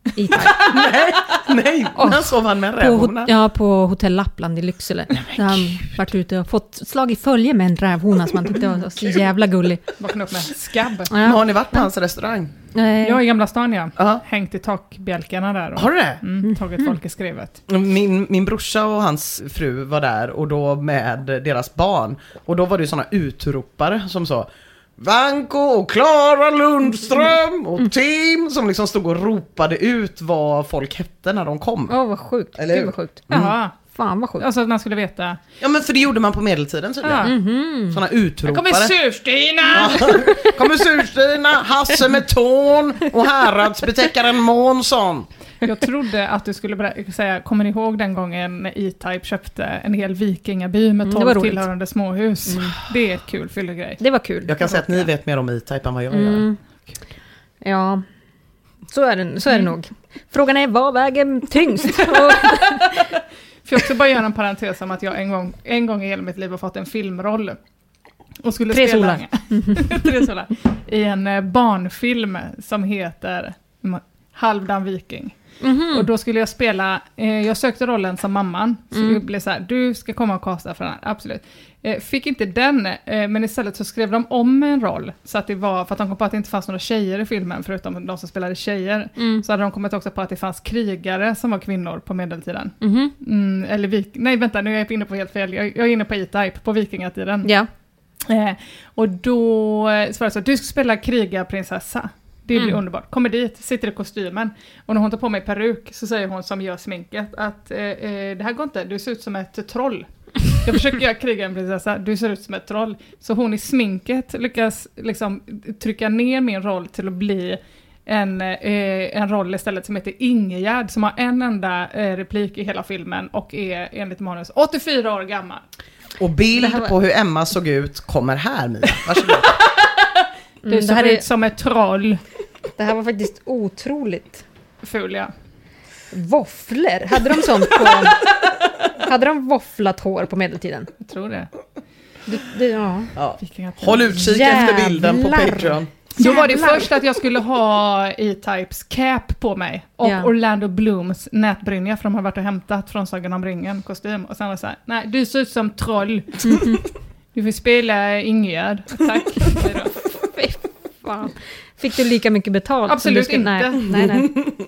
Speaker 6: Nej, när sov han med en rävhona?
Speaker 7: På Hotell Lappland i Lycksele. Där han varit ute och fått slag i följe med en rävhona som han tyckte var så jävla gullig.
Speaker 8: Vaknade upp med skabb.
Speaker 6: Ja. Har ni varit på hans restaurang?
Speaker 8: Jag i Gamla stan, ja. Hängt i takbjälkarna där.
Speaker 6: Har du det?
Speaker 8: Tagit folkeskrivet.
Speaker 6: Min brorsa och hans fru var där, och då med deras barn. Och då var det ju såna utropare som sa Vanko och Klara Lundström och Tim som liksom stod och ropade ut vad folk hette när de kom.
Speaker 7: Vad sjukt.
Speaker 6: Eller
Speaker 7: Gud, vad sjukt.
Speaker 8: Jaha.
Speaker 7: Fan vad sjukt.
Speaker 8: Alltså att man skulle veta.
Speaker 6: Ja, men för det gjorde man på medeltiden tydligen. Såna utropare.
Speaker 8: Kommer Surstina!
Speaker 6: Kommer Surstina, Hasse med tån och häradsbetäckaren Månsson.
Speaker 8: Jag trodde att du skulle säga, kommer ni ihåg den gången E-Type köpte en hel vikingaby med 12 tillhörande småhus? Det är ett kul fyllegrej.
Speaker 7: Det var kul.
Speaker 6: Jag kan säga att ni vet mer om E-Type än vad jag gör.
Speaker 7: Ja, så är det nog. Frågan är, vad väger tyngst?
Speaker 8: Får jag också bara göra en parentes om att jag en gång i hela mitt liv har fått en filmroll. Och skulle
Speaker 7: Tre
Speaker 8: spela Tre solar. I en barnfilm som heter Halvdan Viking. Och då skulle jag spela, jag sökte rollen som mamman, så det blev så här, du ska komma och kasta för den här, absolut. Fick inte den, men istället så skrev de om en roll, så att det var, för att de kom på att det inte fanns några tjejer i filmen, förutom de som spelade tjejer, så hade de kommit också på att det fanns krigare som var kvinnor på medeltiden. Nej vänta, nu är jag inne på helt fel, jag är inne på E-Type, på vikingatiden.
Speaker 7: Ja.
Speaker 8: Och då så var det så, du ska spela krigarprinsessa. Det blir underbart. Kommer dit, sitter i kostymen. Och när hon tar på mig peruk så säger hon som gör sminket att det här går inte, du ser ut som ett troll. Jag försöker göra krigarprinsessa, du ser ut som ett troll. Så hon i sminket lyckas liksom trycka ner min roll till att bli en roll istället som heter Ingegärd, som har en enda replik i hela filmen och är enligt manus 84 år gammal.
Speaker 6: Och bild på hur Emma såg ut kommer här, Mia. Varsågod.
Speaker 8: Det såg ut som ett troll.
Speaker 7: Det här var faktiskt otroligt.
Speaker 8: Fuliga.
Speaker 7: Våfflor. Hade de sånt på... Hade de våfflat hår på medeltiden?
Speaker 8: Jag tror det.
Speaker 6: Ja. Håll utkik efter bilden på Patreon.
Speaker 8: Då var det först att jag skulle ha E-Types cap på mig och Orlando Blooms nätbrynja, för de har varit och hämtat från Sagan om ringen kostym. Och sen var det så här, nej, du ser ut som troll. Du får spela Ingegärd. Tack.
Speaker 7: Fy fan. Fick du lika mycket betalt?
Speaker 8: Absolut inte.
Speaker 7: Nej.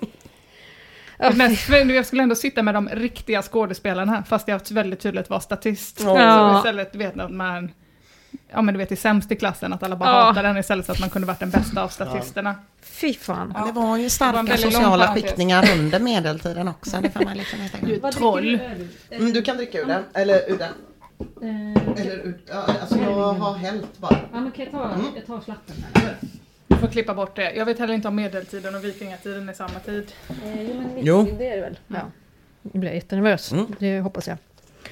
Speaker 8: Jag skulle ändå sitta med de riktiga skådespelarna, fast jag väldigt tydligt var statist.
Speaker 7: Ja.
Speaker 8: Så istället vet att man... Ja, men du vet, i sämst i klassen att alla bara hatar den istället, så att man kunde varit den bästa av statisterna.
Speaker 7: Fy fan.
Speaker 6: Ja. Det var ju starka sociala skiktningar under medeltiden också. Det får man liksom
Speaker 8: inte. Troll.
Speaker 6: Du kan dricka ur den. Eller ur den. Eller ur, alltså jag har hällt bara.
Speaker 7: Ja, men kan jag tar slappen här.
Speaker 8: Du får klippa bort det. Jag vet heller inte om medeltiden och vikingatiden är samma tid.
Speaker 7: Jo, det är det väl. Ja. Nu blir jag jättenervös. Det hoppas jag.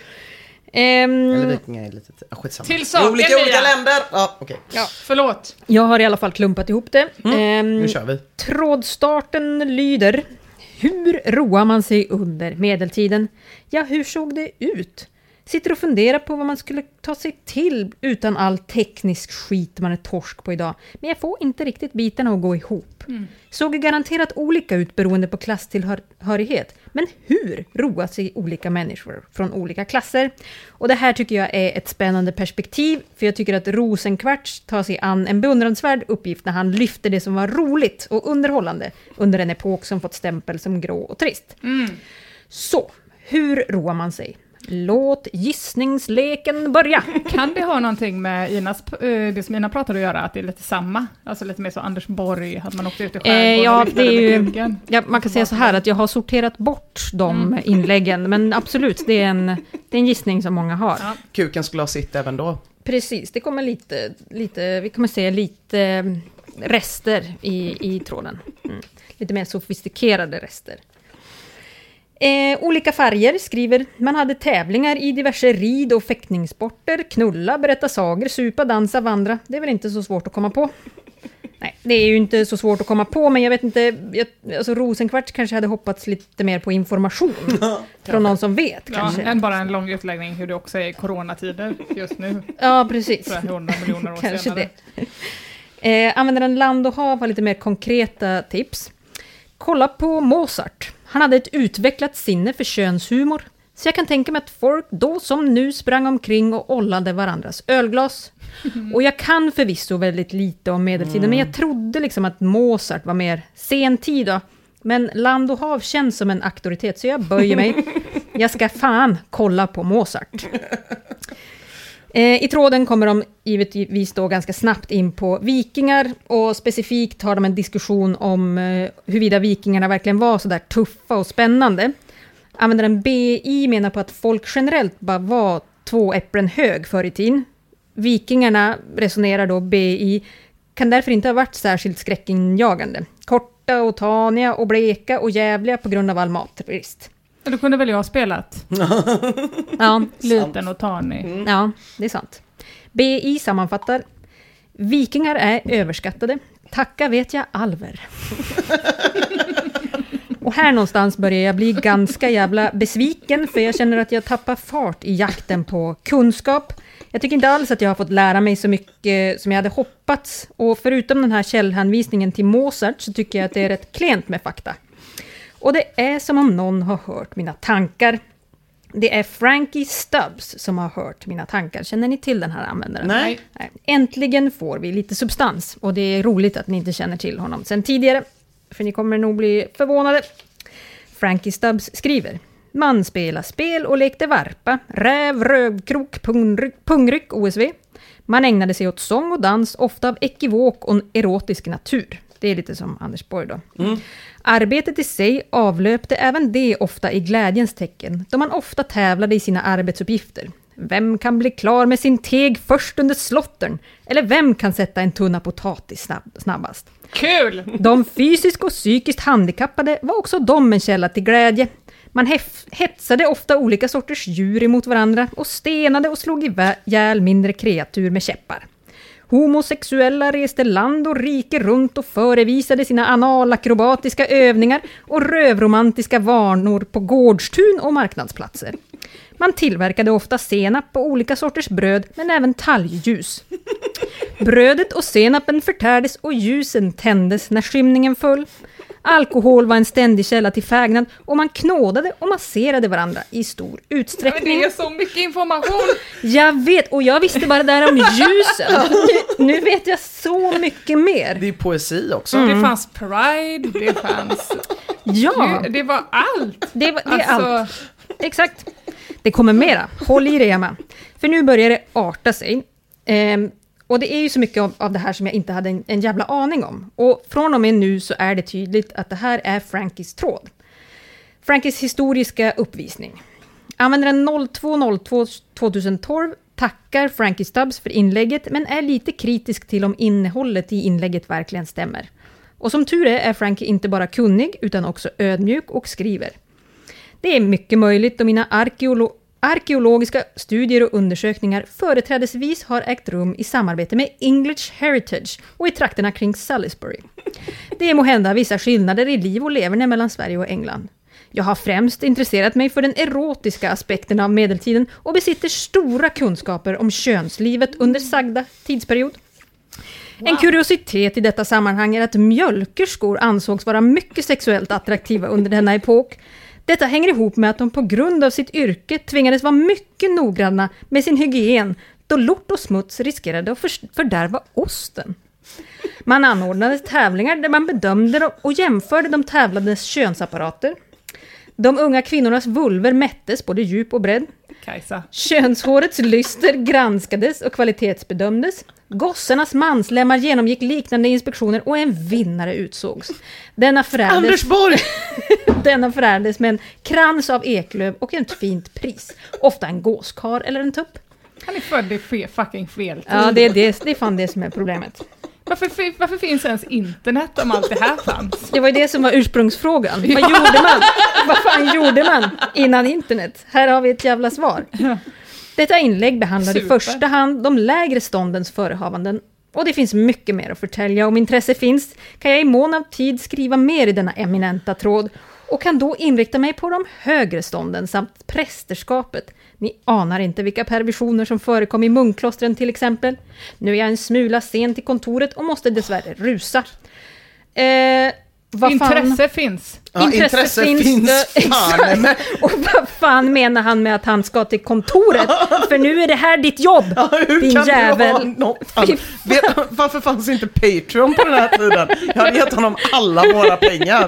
Speaker 6: Eller vikingar är lite skitsamma.
Speaker 8: Till saken,
Speaker 6: olika länder. Ja, okej.
Speaker 8: Ja, förlåt.
Speaker 7: Jag har i alla fall klumpat ihop det.
Speaker 6: Nu kör vi.
Speaker 7: Trådstarten lyder: hur roar man sig under medeltiden? Ja, hur såg det ut? Sitter och funderar på vad man skulle ta sig till utan all teknisk skit man är torsk på idag. Men jag får inte riktigt bitarna att gå ihop. Såg garanterat olika ut beroende på klasstillhörighet. Men hur roar sig olika människor från olika klasser? Och det här tycker jag är ett spännande perspektiv. För jag tycker att Rosenkvarts tar sig an en beundransvärd uppgift när han lyfter det som var roligt och underhållande under en epok som fått stämpel som grå och trist. Så, hur roar man sig? Låt gissningsleken börja.
Speaker 8: Kan det ha någonting med det som Ina pratade att göra, att det är lite samma? Alltså lite mer så Anders Borg, hade man åkt ut i skärgården.
Speaker 7: Ja, det är ju, man kan säga så här att jag har sorterat bort de inläggen. Men absolut, det är en gissning som många har.
Speaker 6: Ja. Kuken skulle ha sitt även då.
Speaker 7: Precis, det kommer lite vi kommer se lite rester i tråden. Lite mer sofistikerade rester. Olika färger skriver: man hade tävlingar i diverse rid- och fäktningssporter, knulla, berätta sagor, supa, dansa, vandra. Det är väl inte så svårt att komma på. Nej, det är ju inte så svårt att komma på, men jag vet inte, alltså Rosenkvarts kanske hade hoppats lite mer på information från någon som vet kanske.
Speaker 8: Än bara en lång utläggning hur det också är coronatider just nu.
Speaker 7: Ja, precis.
Speaker 8: För 100 miljoner år
Speaker 7: kanske
Speaker 8: senare.
Speaker 7: Det. Användaren Land och hav har lite mer konkreta tips. Kolla på Mozart. Han hade ett utvecklat sinne för könshumor. Så jag kan tänka mig att folk då som nu sprang omkring och ollade varandras ölglas. Och jag kan förvisso väldigt lite om medeltiden. Men jag trodde liksom att Mozart var mer sentid då. Men Land och hav känns som en auktoritet, så jag böjer mig. Jag ska fan kolla på Mozart. I tråden kommer de givetvis då ganska snabbt in på vikingar, och specifikt har de en diskussion om huruvida vikingarna verkligen var så där tuffa och spännande. Användaren BI menar på att folk generellt bara var 2 äpplen hög förr i tiden. Vikingarna, resonerar då BI, kan därför inte ha varit särskilt skräckinjagande. Korta och taniga och bleka och jävliga på grund av all matbrist.
Speaker 8: Då kunde väl jag ha spelat.
Speaker 7: Ja,
Speaker 8: liten och tanig.
Speaker 7: Ja, det är sant. BI sammanfattar: vikingar är överskattade. Tacka vet jag alver. Och här någonstans börjar jag bli ganska jävla besviken, för jag känner att jag tappar fart i jakten på kunskap. Jag tycker inte alls att jag har fått lära mig så mycket som jag hade hoppats. Och förutom den här källhänvisningen till Mozart så tycker jag att det är rätt klent med fakta. Och det är som om någon har hört mina tankar. Det är Frankie Stubbs som har hört mina tankar. Känner ni till den här användaren?
Speaker 6: Nej.
Speaker 7: Äntligen får vi lite substans. Och det är roligt att ni inte känner till honom sen tidigare. För ni kommer nog bli förvånade. Frankie Stubbs skriver: man spelar spel och lekte varpa, räv, rövkrok, pungryck, OSV. Man ägnade sig åt sång och dans, ofta av ekivok och erotisk natur. Det är lite som Anders Borg då. Arbetet i sig avlöpte även det ofta i glädjens tecken, då man ofta tävlade i sina arbetsuppgifter. Vem kan bli klar med sin teg först under slottern? Eller vem kan sätta en tunna potatis snabbast?
Speaker 8: Kul!
Speaker 7: De fysiskt och psykiskt handikappade var också de en källa till glädje. Man hetsade ofta olika sorters djur emot varandra och stenade och slog ihjäl mindre kreatur med käppar. Homosexuella reste land och rike runt och förevisade sina analakrobatiska övningar och rövromantiska vanor på gårdstun och marknadsplatser. Man tillverkade ofta senap på olika sorters bröd, men även talgljus. Brödet och senapen förtärdes och ljusen tändes när skymningen föll. Alkohol var en ständig källa till fägnad och man knådade och masserade varandra i stor utsträckning.
Speaker 8: Det är så mycket information.
Speaker 7: Jag vet, och jag visste bara där om ljusen. Nu vet jag så mycket mer.
Speaker 6: Det är poesi också.
Speaker 8: Det fanns Pride, det fanns...
Speaker 7: Ja.
Speaker 8: Det var allt.
Speaker 7: Det är allt. Exakt. Det kommer mera. Håll i dig, Emma. För nu börjar det arta sig. Och det är ju så mycket av det här som jag inte hade en jävla aning om. Och från och med nu så är det tydligt att det här är Frankies tråd. Frankies historiska uppvisning. Användaren 0202-2012 tackar Frankie Stubbs för inlägget, men är lite kritisk till om innehållet i inlägget verkligen stämmer. Och som tur är Frankie inte bara kunnig utan också ödmjuk och skriver. Det är mycket möjligt då mina arkeologiska studier och undersökningar företrädesvis har ägt rum i samarbete med English Heritage och i trakterna kring Salisbury. Det är måhända vissa skillnader i liv och leverne mellan Sverige och England. Jag har främst intresserat mig för den erotiska aspekten av medeltiden och besitter stora kunskaper om könslivet under sagda tidsperiod. Wow. En kuriositet i detta sammanhang är att mjölkerskor ansågs vara mycket sexuellt attraktiva under denna epok. Detta hänger ihop med att de på grund av sitt yrke tvingades vara mycket noggranna med sin hygien, då lort och smuts riskerade att fördärva osten. Man anordnade tävlingar där man bedömde och jämförde de tävlandes könsapparater. De unga kvinnornas vulver mättes både djup och bredd.
Speaker 8: Kajsa.
Speaker 7: Könshårets lyster granskades och kvalitetsbedömdes. Gossarnas manslemmar genomgick liknande inspektioner och en vinnare utsågs.
Speaker 6: Anders Borg!
Speaker 7: Denna förärdes med en krans av eklöv och ett fint pris. Ofta en gåskar eller en tupp.
Speaker 8: Han är född i fucking fel tid.
Speaker 7: Ja, det är fan det som är problemet.
Speaker 8: Varför finns ens internet om allt det här fanns?
Speaker 7: Det var ju det som var ursprungsfrågan. Ja. Vad fan gjorde man innan internet? Här har vi ett jävla svar. Ja. Detta inlägg behandlar i första hand de lägre ståndens förehavanden. Och det finns mycket mer att förtälja. Om intresse finns kan jag i mån av tid skriva mer i denna eminenta tråd. Och kan då inrikta mig på de högre stånden samt prästerskapet. Ni anar inte vilka perversioner som förekom i munkklostren till exempel. Nu är jag en smula sen till kontoret och måste dessvärre rusa.
Speaker 8: Intresse finns.
Speaker 6: Ja, intresse finns. Fan.
Speaker 7: Och vad fan menar han med att han ska till kontoret? För nu är det här ditt jobb,
Speaker 6: ja,
Speaker 7: din jävel.
Speaker 6: Varför fanns inte Patreon på den här tiden? Jag hade gett honom alla våra pengar.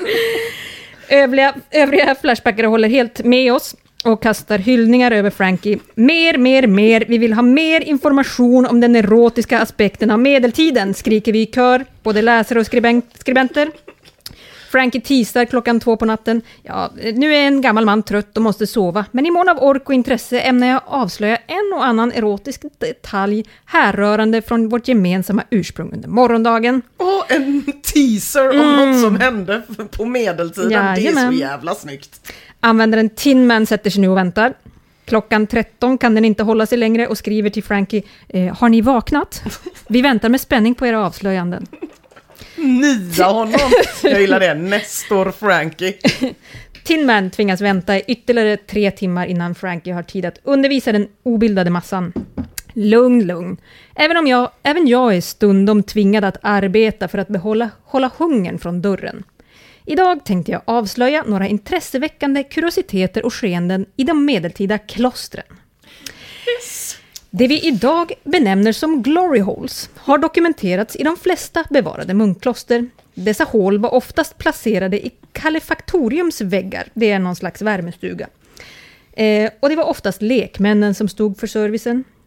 Speaker 7: Övriga flashbackare håller helt med oss och kastar hyllningar över Frankie. Mer. Vi vill ha mer information om den erotiska aspekten av medeltiden, skriker vi i kör, både läsare och skribenter. Frankie teasar 2:00 på natten. Ja, nu är en gammal man trött och måste sova. Men i mån av ork och intresse ämnar jag avslöja en och annan erotisk detalj härrörande från vårt gemensamma ursprung under morgondagen.
Speaker 6: En teaser om något som hände på medeltiden. Jajamän. Det är så jävla snyggt.
Speaker 7: Användaren Tin Man sätter sig nu och väntar. 13:00 kan den inte hålla sig längre och skriver till Frankie. Har ni vaknat? Vi väntar med spänning på era avslöjanden.
Speaker 6: Nia honom. Jag gillar det. Nestor Frankie.
Speaker 7: Tin Man tvingas vänta i ytterligare 3 timmar innan Frankie har tid att undervisa den obildade massan. Lugn. Även jag är stundom tvingad att arbeta för att hålla hungern från dörren. Idag tänkte jag avslöja några intresseväckande kuriositeter och skeenden i de medeltida klostren. Yes. Det vi idag benämner som glory holes har dokumenterats i de flesta bevarade munkkloster. Dessa hål var oftast placerade i kalefaktoriums väggar, det är någon slags värmestuga. Och det var oftast lekmännen som stod för servicen.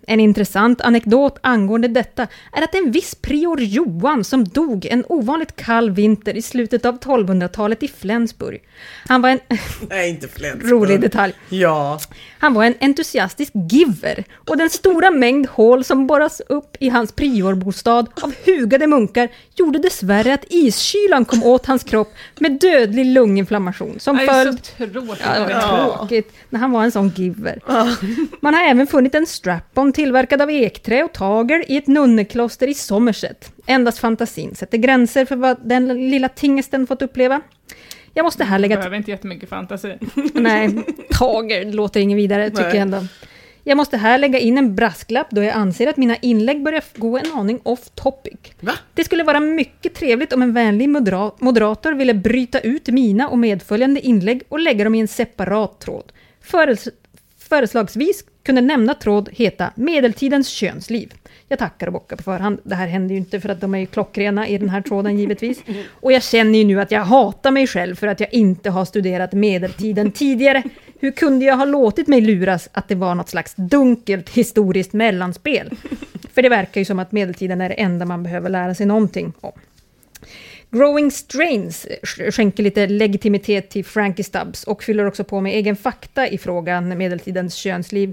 Speaker 7: En intressant anekdot angående detta är att en viss prior Johan som dog en ovanligt kall vinter i slutet av 1200-talet i Flensburg. Han var en
Speaker 6: Nej, inte Flensburg.
Speaker 7: rolig detalj.
Speaker 6: Ja.
Speaker 7: Han var en entusiastisk giver och den stora mängd hål som borras upp i hans priorbostad av hugade munkar gjorde dessvärre att iskylan kom åt hans kropp med dödlig lunginflammation som följd.
Speaker 8: Så tråkigt.
Speaker 7: Ja, det var tråkigt när han var en sån giver. Man har även funnit en strap-on tillverkad av ekträ och tagel i ett nunnekloster i Somerset. Endast fantasin sätter gränser för vad den lilla tingesten fått uppleva. Jag måste här lägga...
Speaker 8: behöver inte jättemycket fantasi.
Speaker 7: Nej, tagel låter inget vidare tycker jag ändå. Jag måste här lägga in en brasklapp då jag anser att mina inlägg börjar gå en aning off topic.
Speaker 6: Va?
Speaker 7: Det skulle vara mycket trevligt om en vänlig moderator ville bryta ut mina och medföljande inlägg och lägga dem i en separat tråd. Föreslagsvis kunde nämna tråd heta Medeltidens könsliv. Jag tackar och bockar på förhand. Det här händer ju inte för att de är ju klockrena i den här tråden givetvis. Och jag känner ju nu att jag hatar mig själv för att jag inte har studerat medeltiden tidigare. Hur kunde jag ha låtit mig luras att det var något slags dunkelt historiskt mellanspel? För det verkar ju som att medeltiden är det enda man behöver lära sig någonting om. Growing Strains skänker lite legitimitet till Frankie Stubbs och fyller också på med egen fakta i frågan medeltidens könsliv.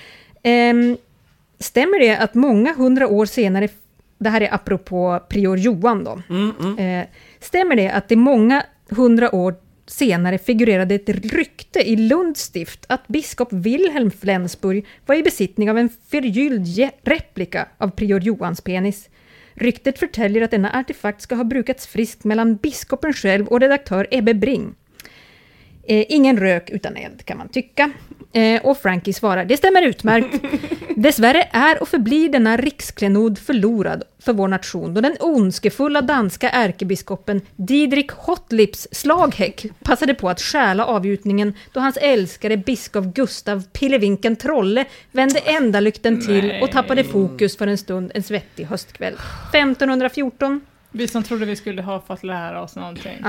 Speaker 7: Stämmer det att många 100 år senare, det här är apropå prior Johan då, stämmer det att det många 100 år senare figurerade ett rykte i Lunds stift att biskop Wilhelm Flensburg var i besittning av en förgylld replika av prior Johans penis. Ryktet förtäljer att denna artefakt ska ha brukats friskt mellan biskopen själv och redaktör Ebbe Bring. Ingen rök utan eld kan man tycka. Och Frankie svarar, det stämmer utmärkt. Dessvärre är och förblir denna riksklenod förlorad för vår nation då den ondskefulla danska ärkebiskopen Didrik Hotlips Slaghäck passade på att stjäla avgjutningen då hans älskare biskop Gustav Pillevinken Trolle vände ändalykten till och tappade fokus för en stund en svettig höstkväll. 1514.
Speaker 8: Vi som trodde vi skulle ha fått lära oss någonting.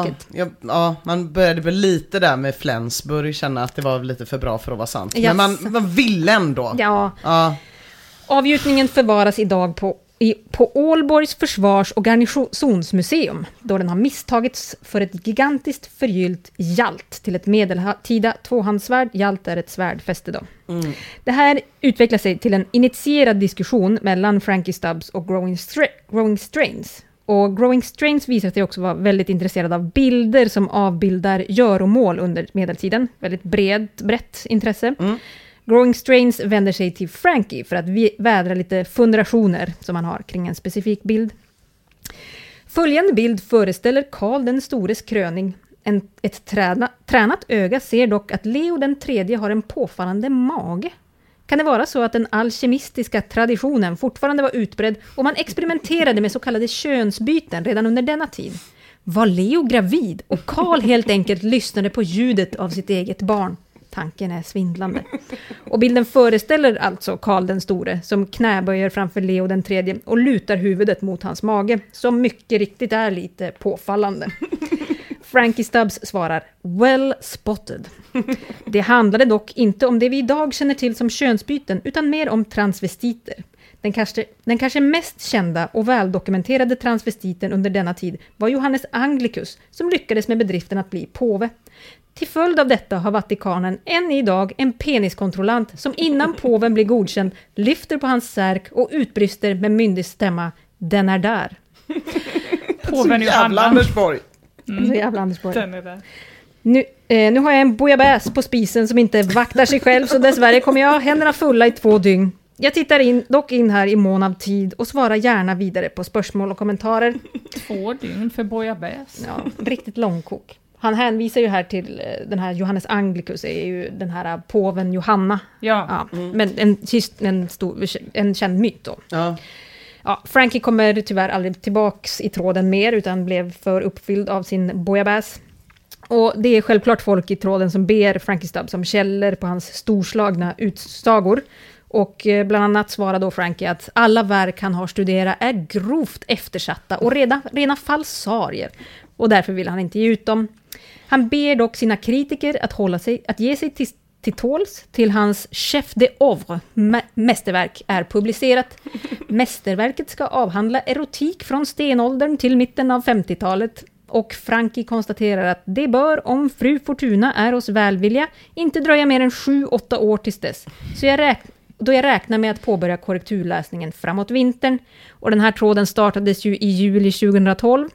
Speaker 6: Ja, man började väl lite där med Flensburg, känna att det var lite för bra för att vara sant.
Speaker 7: Yes.
Speaker 6: Men man ville ändå.
Speaker 7: Ja. Avgjutningen förvaras idag på Ålborgs försvars- och garnisonsmuseum då den har misstagits för ett gigantiskt förgyllt hjalt till ett medeltida tvåhandsvärd. Hjalt är ett svärdfäste då. Det här utvecklar sig till en initierad diskussion mellan Frankie Stubbs och Growing Strains. Och Growing Strains visar sig också vara väldigt intresserad av bilder som avbildar göromål under medeltiden. Väldigt brett intresse. Growing Strains vänder sig till Frankie för att vädra lite fundationer som han har kring en specifik bild. Följande bild föreställer Karl den stores kröning. Ett tränat öga ser dock att Leo den tredje har en påfallande mage. Kan det vara så att den alkemistiska traditionen fortfarande var utbredd och man experimenterade med så kallade könsbyten redan under denna tid? Var Leo gravid och Karl helt enkelt lyssnade på ljudet av sitt eget barn? Tanken är svindlande. Och bilden föreställer alltså Karl den store som knäböjer framför Leo den tredje och lutar huvudet mot hans mage som mycket riktigt är lite påfallande. Frankie Stubbs svarar, well spotted. Det handlade dock inte om det vi idag känner till som könsbyten utan mer om transvestiter. Den kanske mest kända och väldokumenterade transvestiten under denna tid var Johannes Anglicus som lyckades med bedriften att bli påve. Till följd av detta har Vatikanen än idag en peniskontrollant som innan påven blir godkänd lyfter på hans särk och utbrister med myndig stämma, den är där.
Speaker 8: Påven
Speaker 6: jävla Andersborg.
Speaker 7: Så jävla Andersborg.
Speaker 8: Den är där.
Speaker 7: Nu har jag en bouillabaisse på spisen som inte vaktar sig själv så dessvärre kommer jag ha händerna fulla i 2 dygn. Jag tittar dock in här i mån av tid och svarar gärna vidare på spörsmål och kommentarer.
Speaker 8: 2 dygn för bouillabaisse.
Speaker 7: Ja, riktigt långkok. Han hänvisar ju här till den här Johannes Anglicus är ju den här påven Johanna.
Speaker 8: Ja.
Speaker 7: Men en känd myt då.
Speaker 6: Ja,
Speaker 7: Frankie kommer tyvärr aldrig tillbaks i tråden mer utan blev för uppfylld av sin bouillabaisse. Och det är självklart folk i tråden som ber Frankie Stubbs som källor på hans storslagna utsagor. Och bland annat svarar då Frankie att alla verk han har studerat är grovt eftersatta och rena falsarier. Och därför vill han inte ge ut dem. Han ber dock sina kritiker att ge sig till tåls till hans chef d'oeuvre, mästerverk, är publicerat. Mästerverket ska avhandla erotik från stenåldern till mitten av 50-talet. Och Frankie konstaterar att det bör, om fru Fortuna är oss välvilja, inte dröja mer än 7-8 år tills dess. Så jag räknar med att påbörja korrekturläsningen framåt vintern. Och den här tråden startades ju i juli 2012.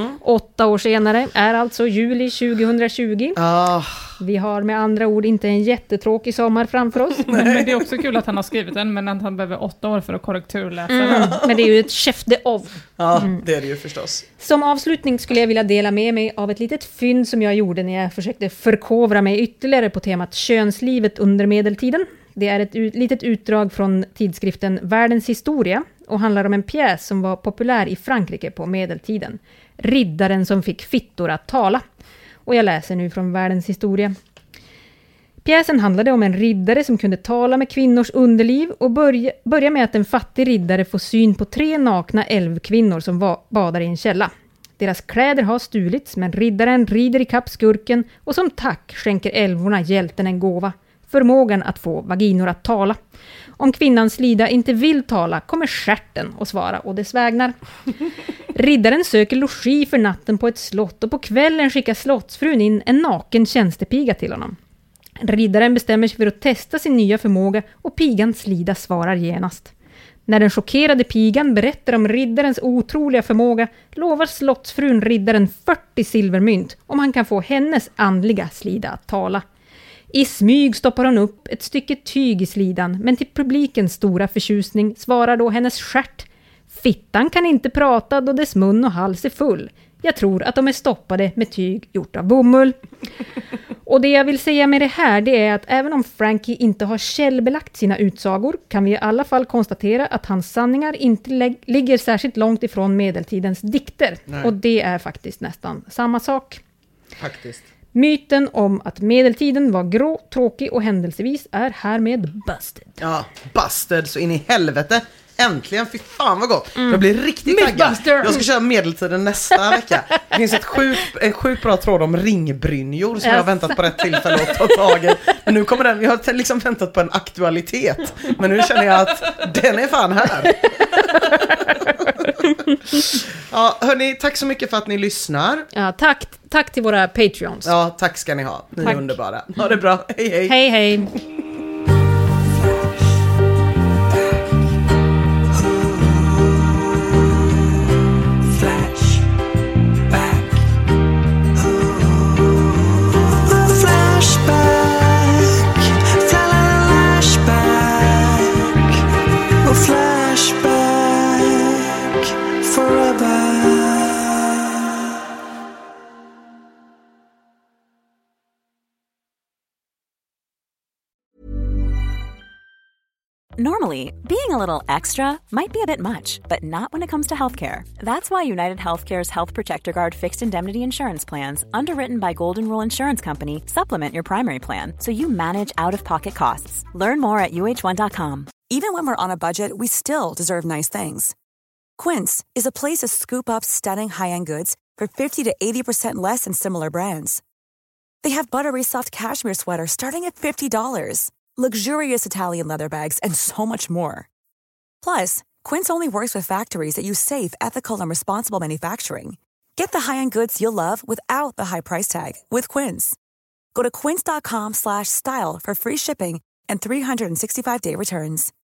Speaker 7: 8 år senare är alltså juli 2020. Vi har med andra ord inte en jättetråkig sommar framför oss.
Speaker 8: Men det är också kul att han har skrivit den, men att han behöver 8 år för att korrekturläsa den.
Speaker 7: Men det är ju ett chef d'oeuvre.
Speaker 6: Ja, det är det ju förstås.
Speaker 7: Som avslutning skulle jag vilja dela med mig av ett litet fynd som jag gjorde när jag försökte förkovra mig ytterligare på temat könslivet under medeltiden. Det är ett litet utdrag från tidskriften Världens historia och handlar om en pjäs som var populär i Frankrike på medeltiden. Riddaren som fick fittor att tala. Och jag läser nu från Världens historia. Pjäsen handlade om en riddare som kunde tala med kvinnors underliv och börja med att en fattig riddare får syn på 3 nakna älvkvinnor som badar i en källa. Deras kläder har stulits, men riddaren rider i kapp skurken och som tack skänker älvorna hjälten en gåva. Förmågan att få vaginor att tala. Om kvinnans lida inte vill tala kommer stjärten och svara och dess vägnar. Riddaren söker logi för natten på ett slott och på kvällen skickar slottsfrun in en naken tjänstepiga till honom. Riddaren bestämmer sig för att testa sin nya förmåga och pigans lida svarar genast. När den chockerade pigan berättar om riddarens otroliga förmåga lovar slottsfrun riddaren 40 silvermynt om han kan få hennes andliga slida att tala. I smyg stoppar hon upp ett stycke tyg i slidan, men till publikens stora förtjusning svarar då hennes stjärt: fittan kan inte prata då dess mun och hals är full. Jag tror att de är stoppade med tyg gjort av bomull. Och det jag vill säga med det här, det är att även om Frankie inte har källbelagt sina utsagor kan vi i alla fall konstatera att hans sanningar inte ligger särskilt långt ifrån medeltidens dikter. Nej. Och det är faktiskt nästan samma sak.
Speaker 6: Faktiskt.
Speaker 7: Myten om att medeltiden var grå, tråkig och händelsevis är härmed busted.
Speaker 6: Ja, busted så in i helvete. Äntligen, fy fan vad gott. Jag blir riktigt taggad. Jag ska köra medeltiden nästa vecka. Det finns en sjukt bra tråd om ringbrynjor som jag har väntat på rätt tillfälle att ta tag i. Men nu kommer den, jag har liksom väntat på en aktualitet. Men nu känner jag att den är fan här. Ja, hörni, tack så mycket för att ni lyssnar.
Speaker 7: Ja, tack till våra Patreons.
Speaker 6: Ja, tack ska ni ha. Ni är underbara. Ha det bra. Hej, hej.
Speaker 7: Hej, hej.
Speaker 10: Normally, being a little extra might be a bit much, but not when it comes to healthcare. That's why United Healthcare's Health Protector Guard fixed indemnity insurance plans, underwritten by Golden Rule Insurance Company, supplement your primary plan so you manage out-of-pocket costs. Learn more at uh1.com.
Speaker 11: Even when we're on a budget, we still deserve nice things. Quince is a place to scoop up stunning high-end goods for 50 to 80% less than similar brands. They have buttery soft cashmere sweaters starting at $50, luxurious Italian leather bags, and so much more. Plus, Quince only works with factories that use safe, ethical, and responsible manufacturing. Get the high-end goods you'll love without the high price tag with Quince. Go to quince.com/style for free shipping and 365-day returns.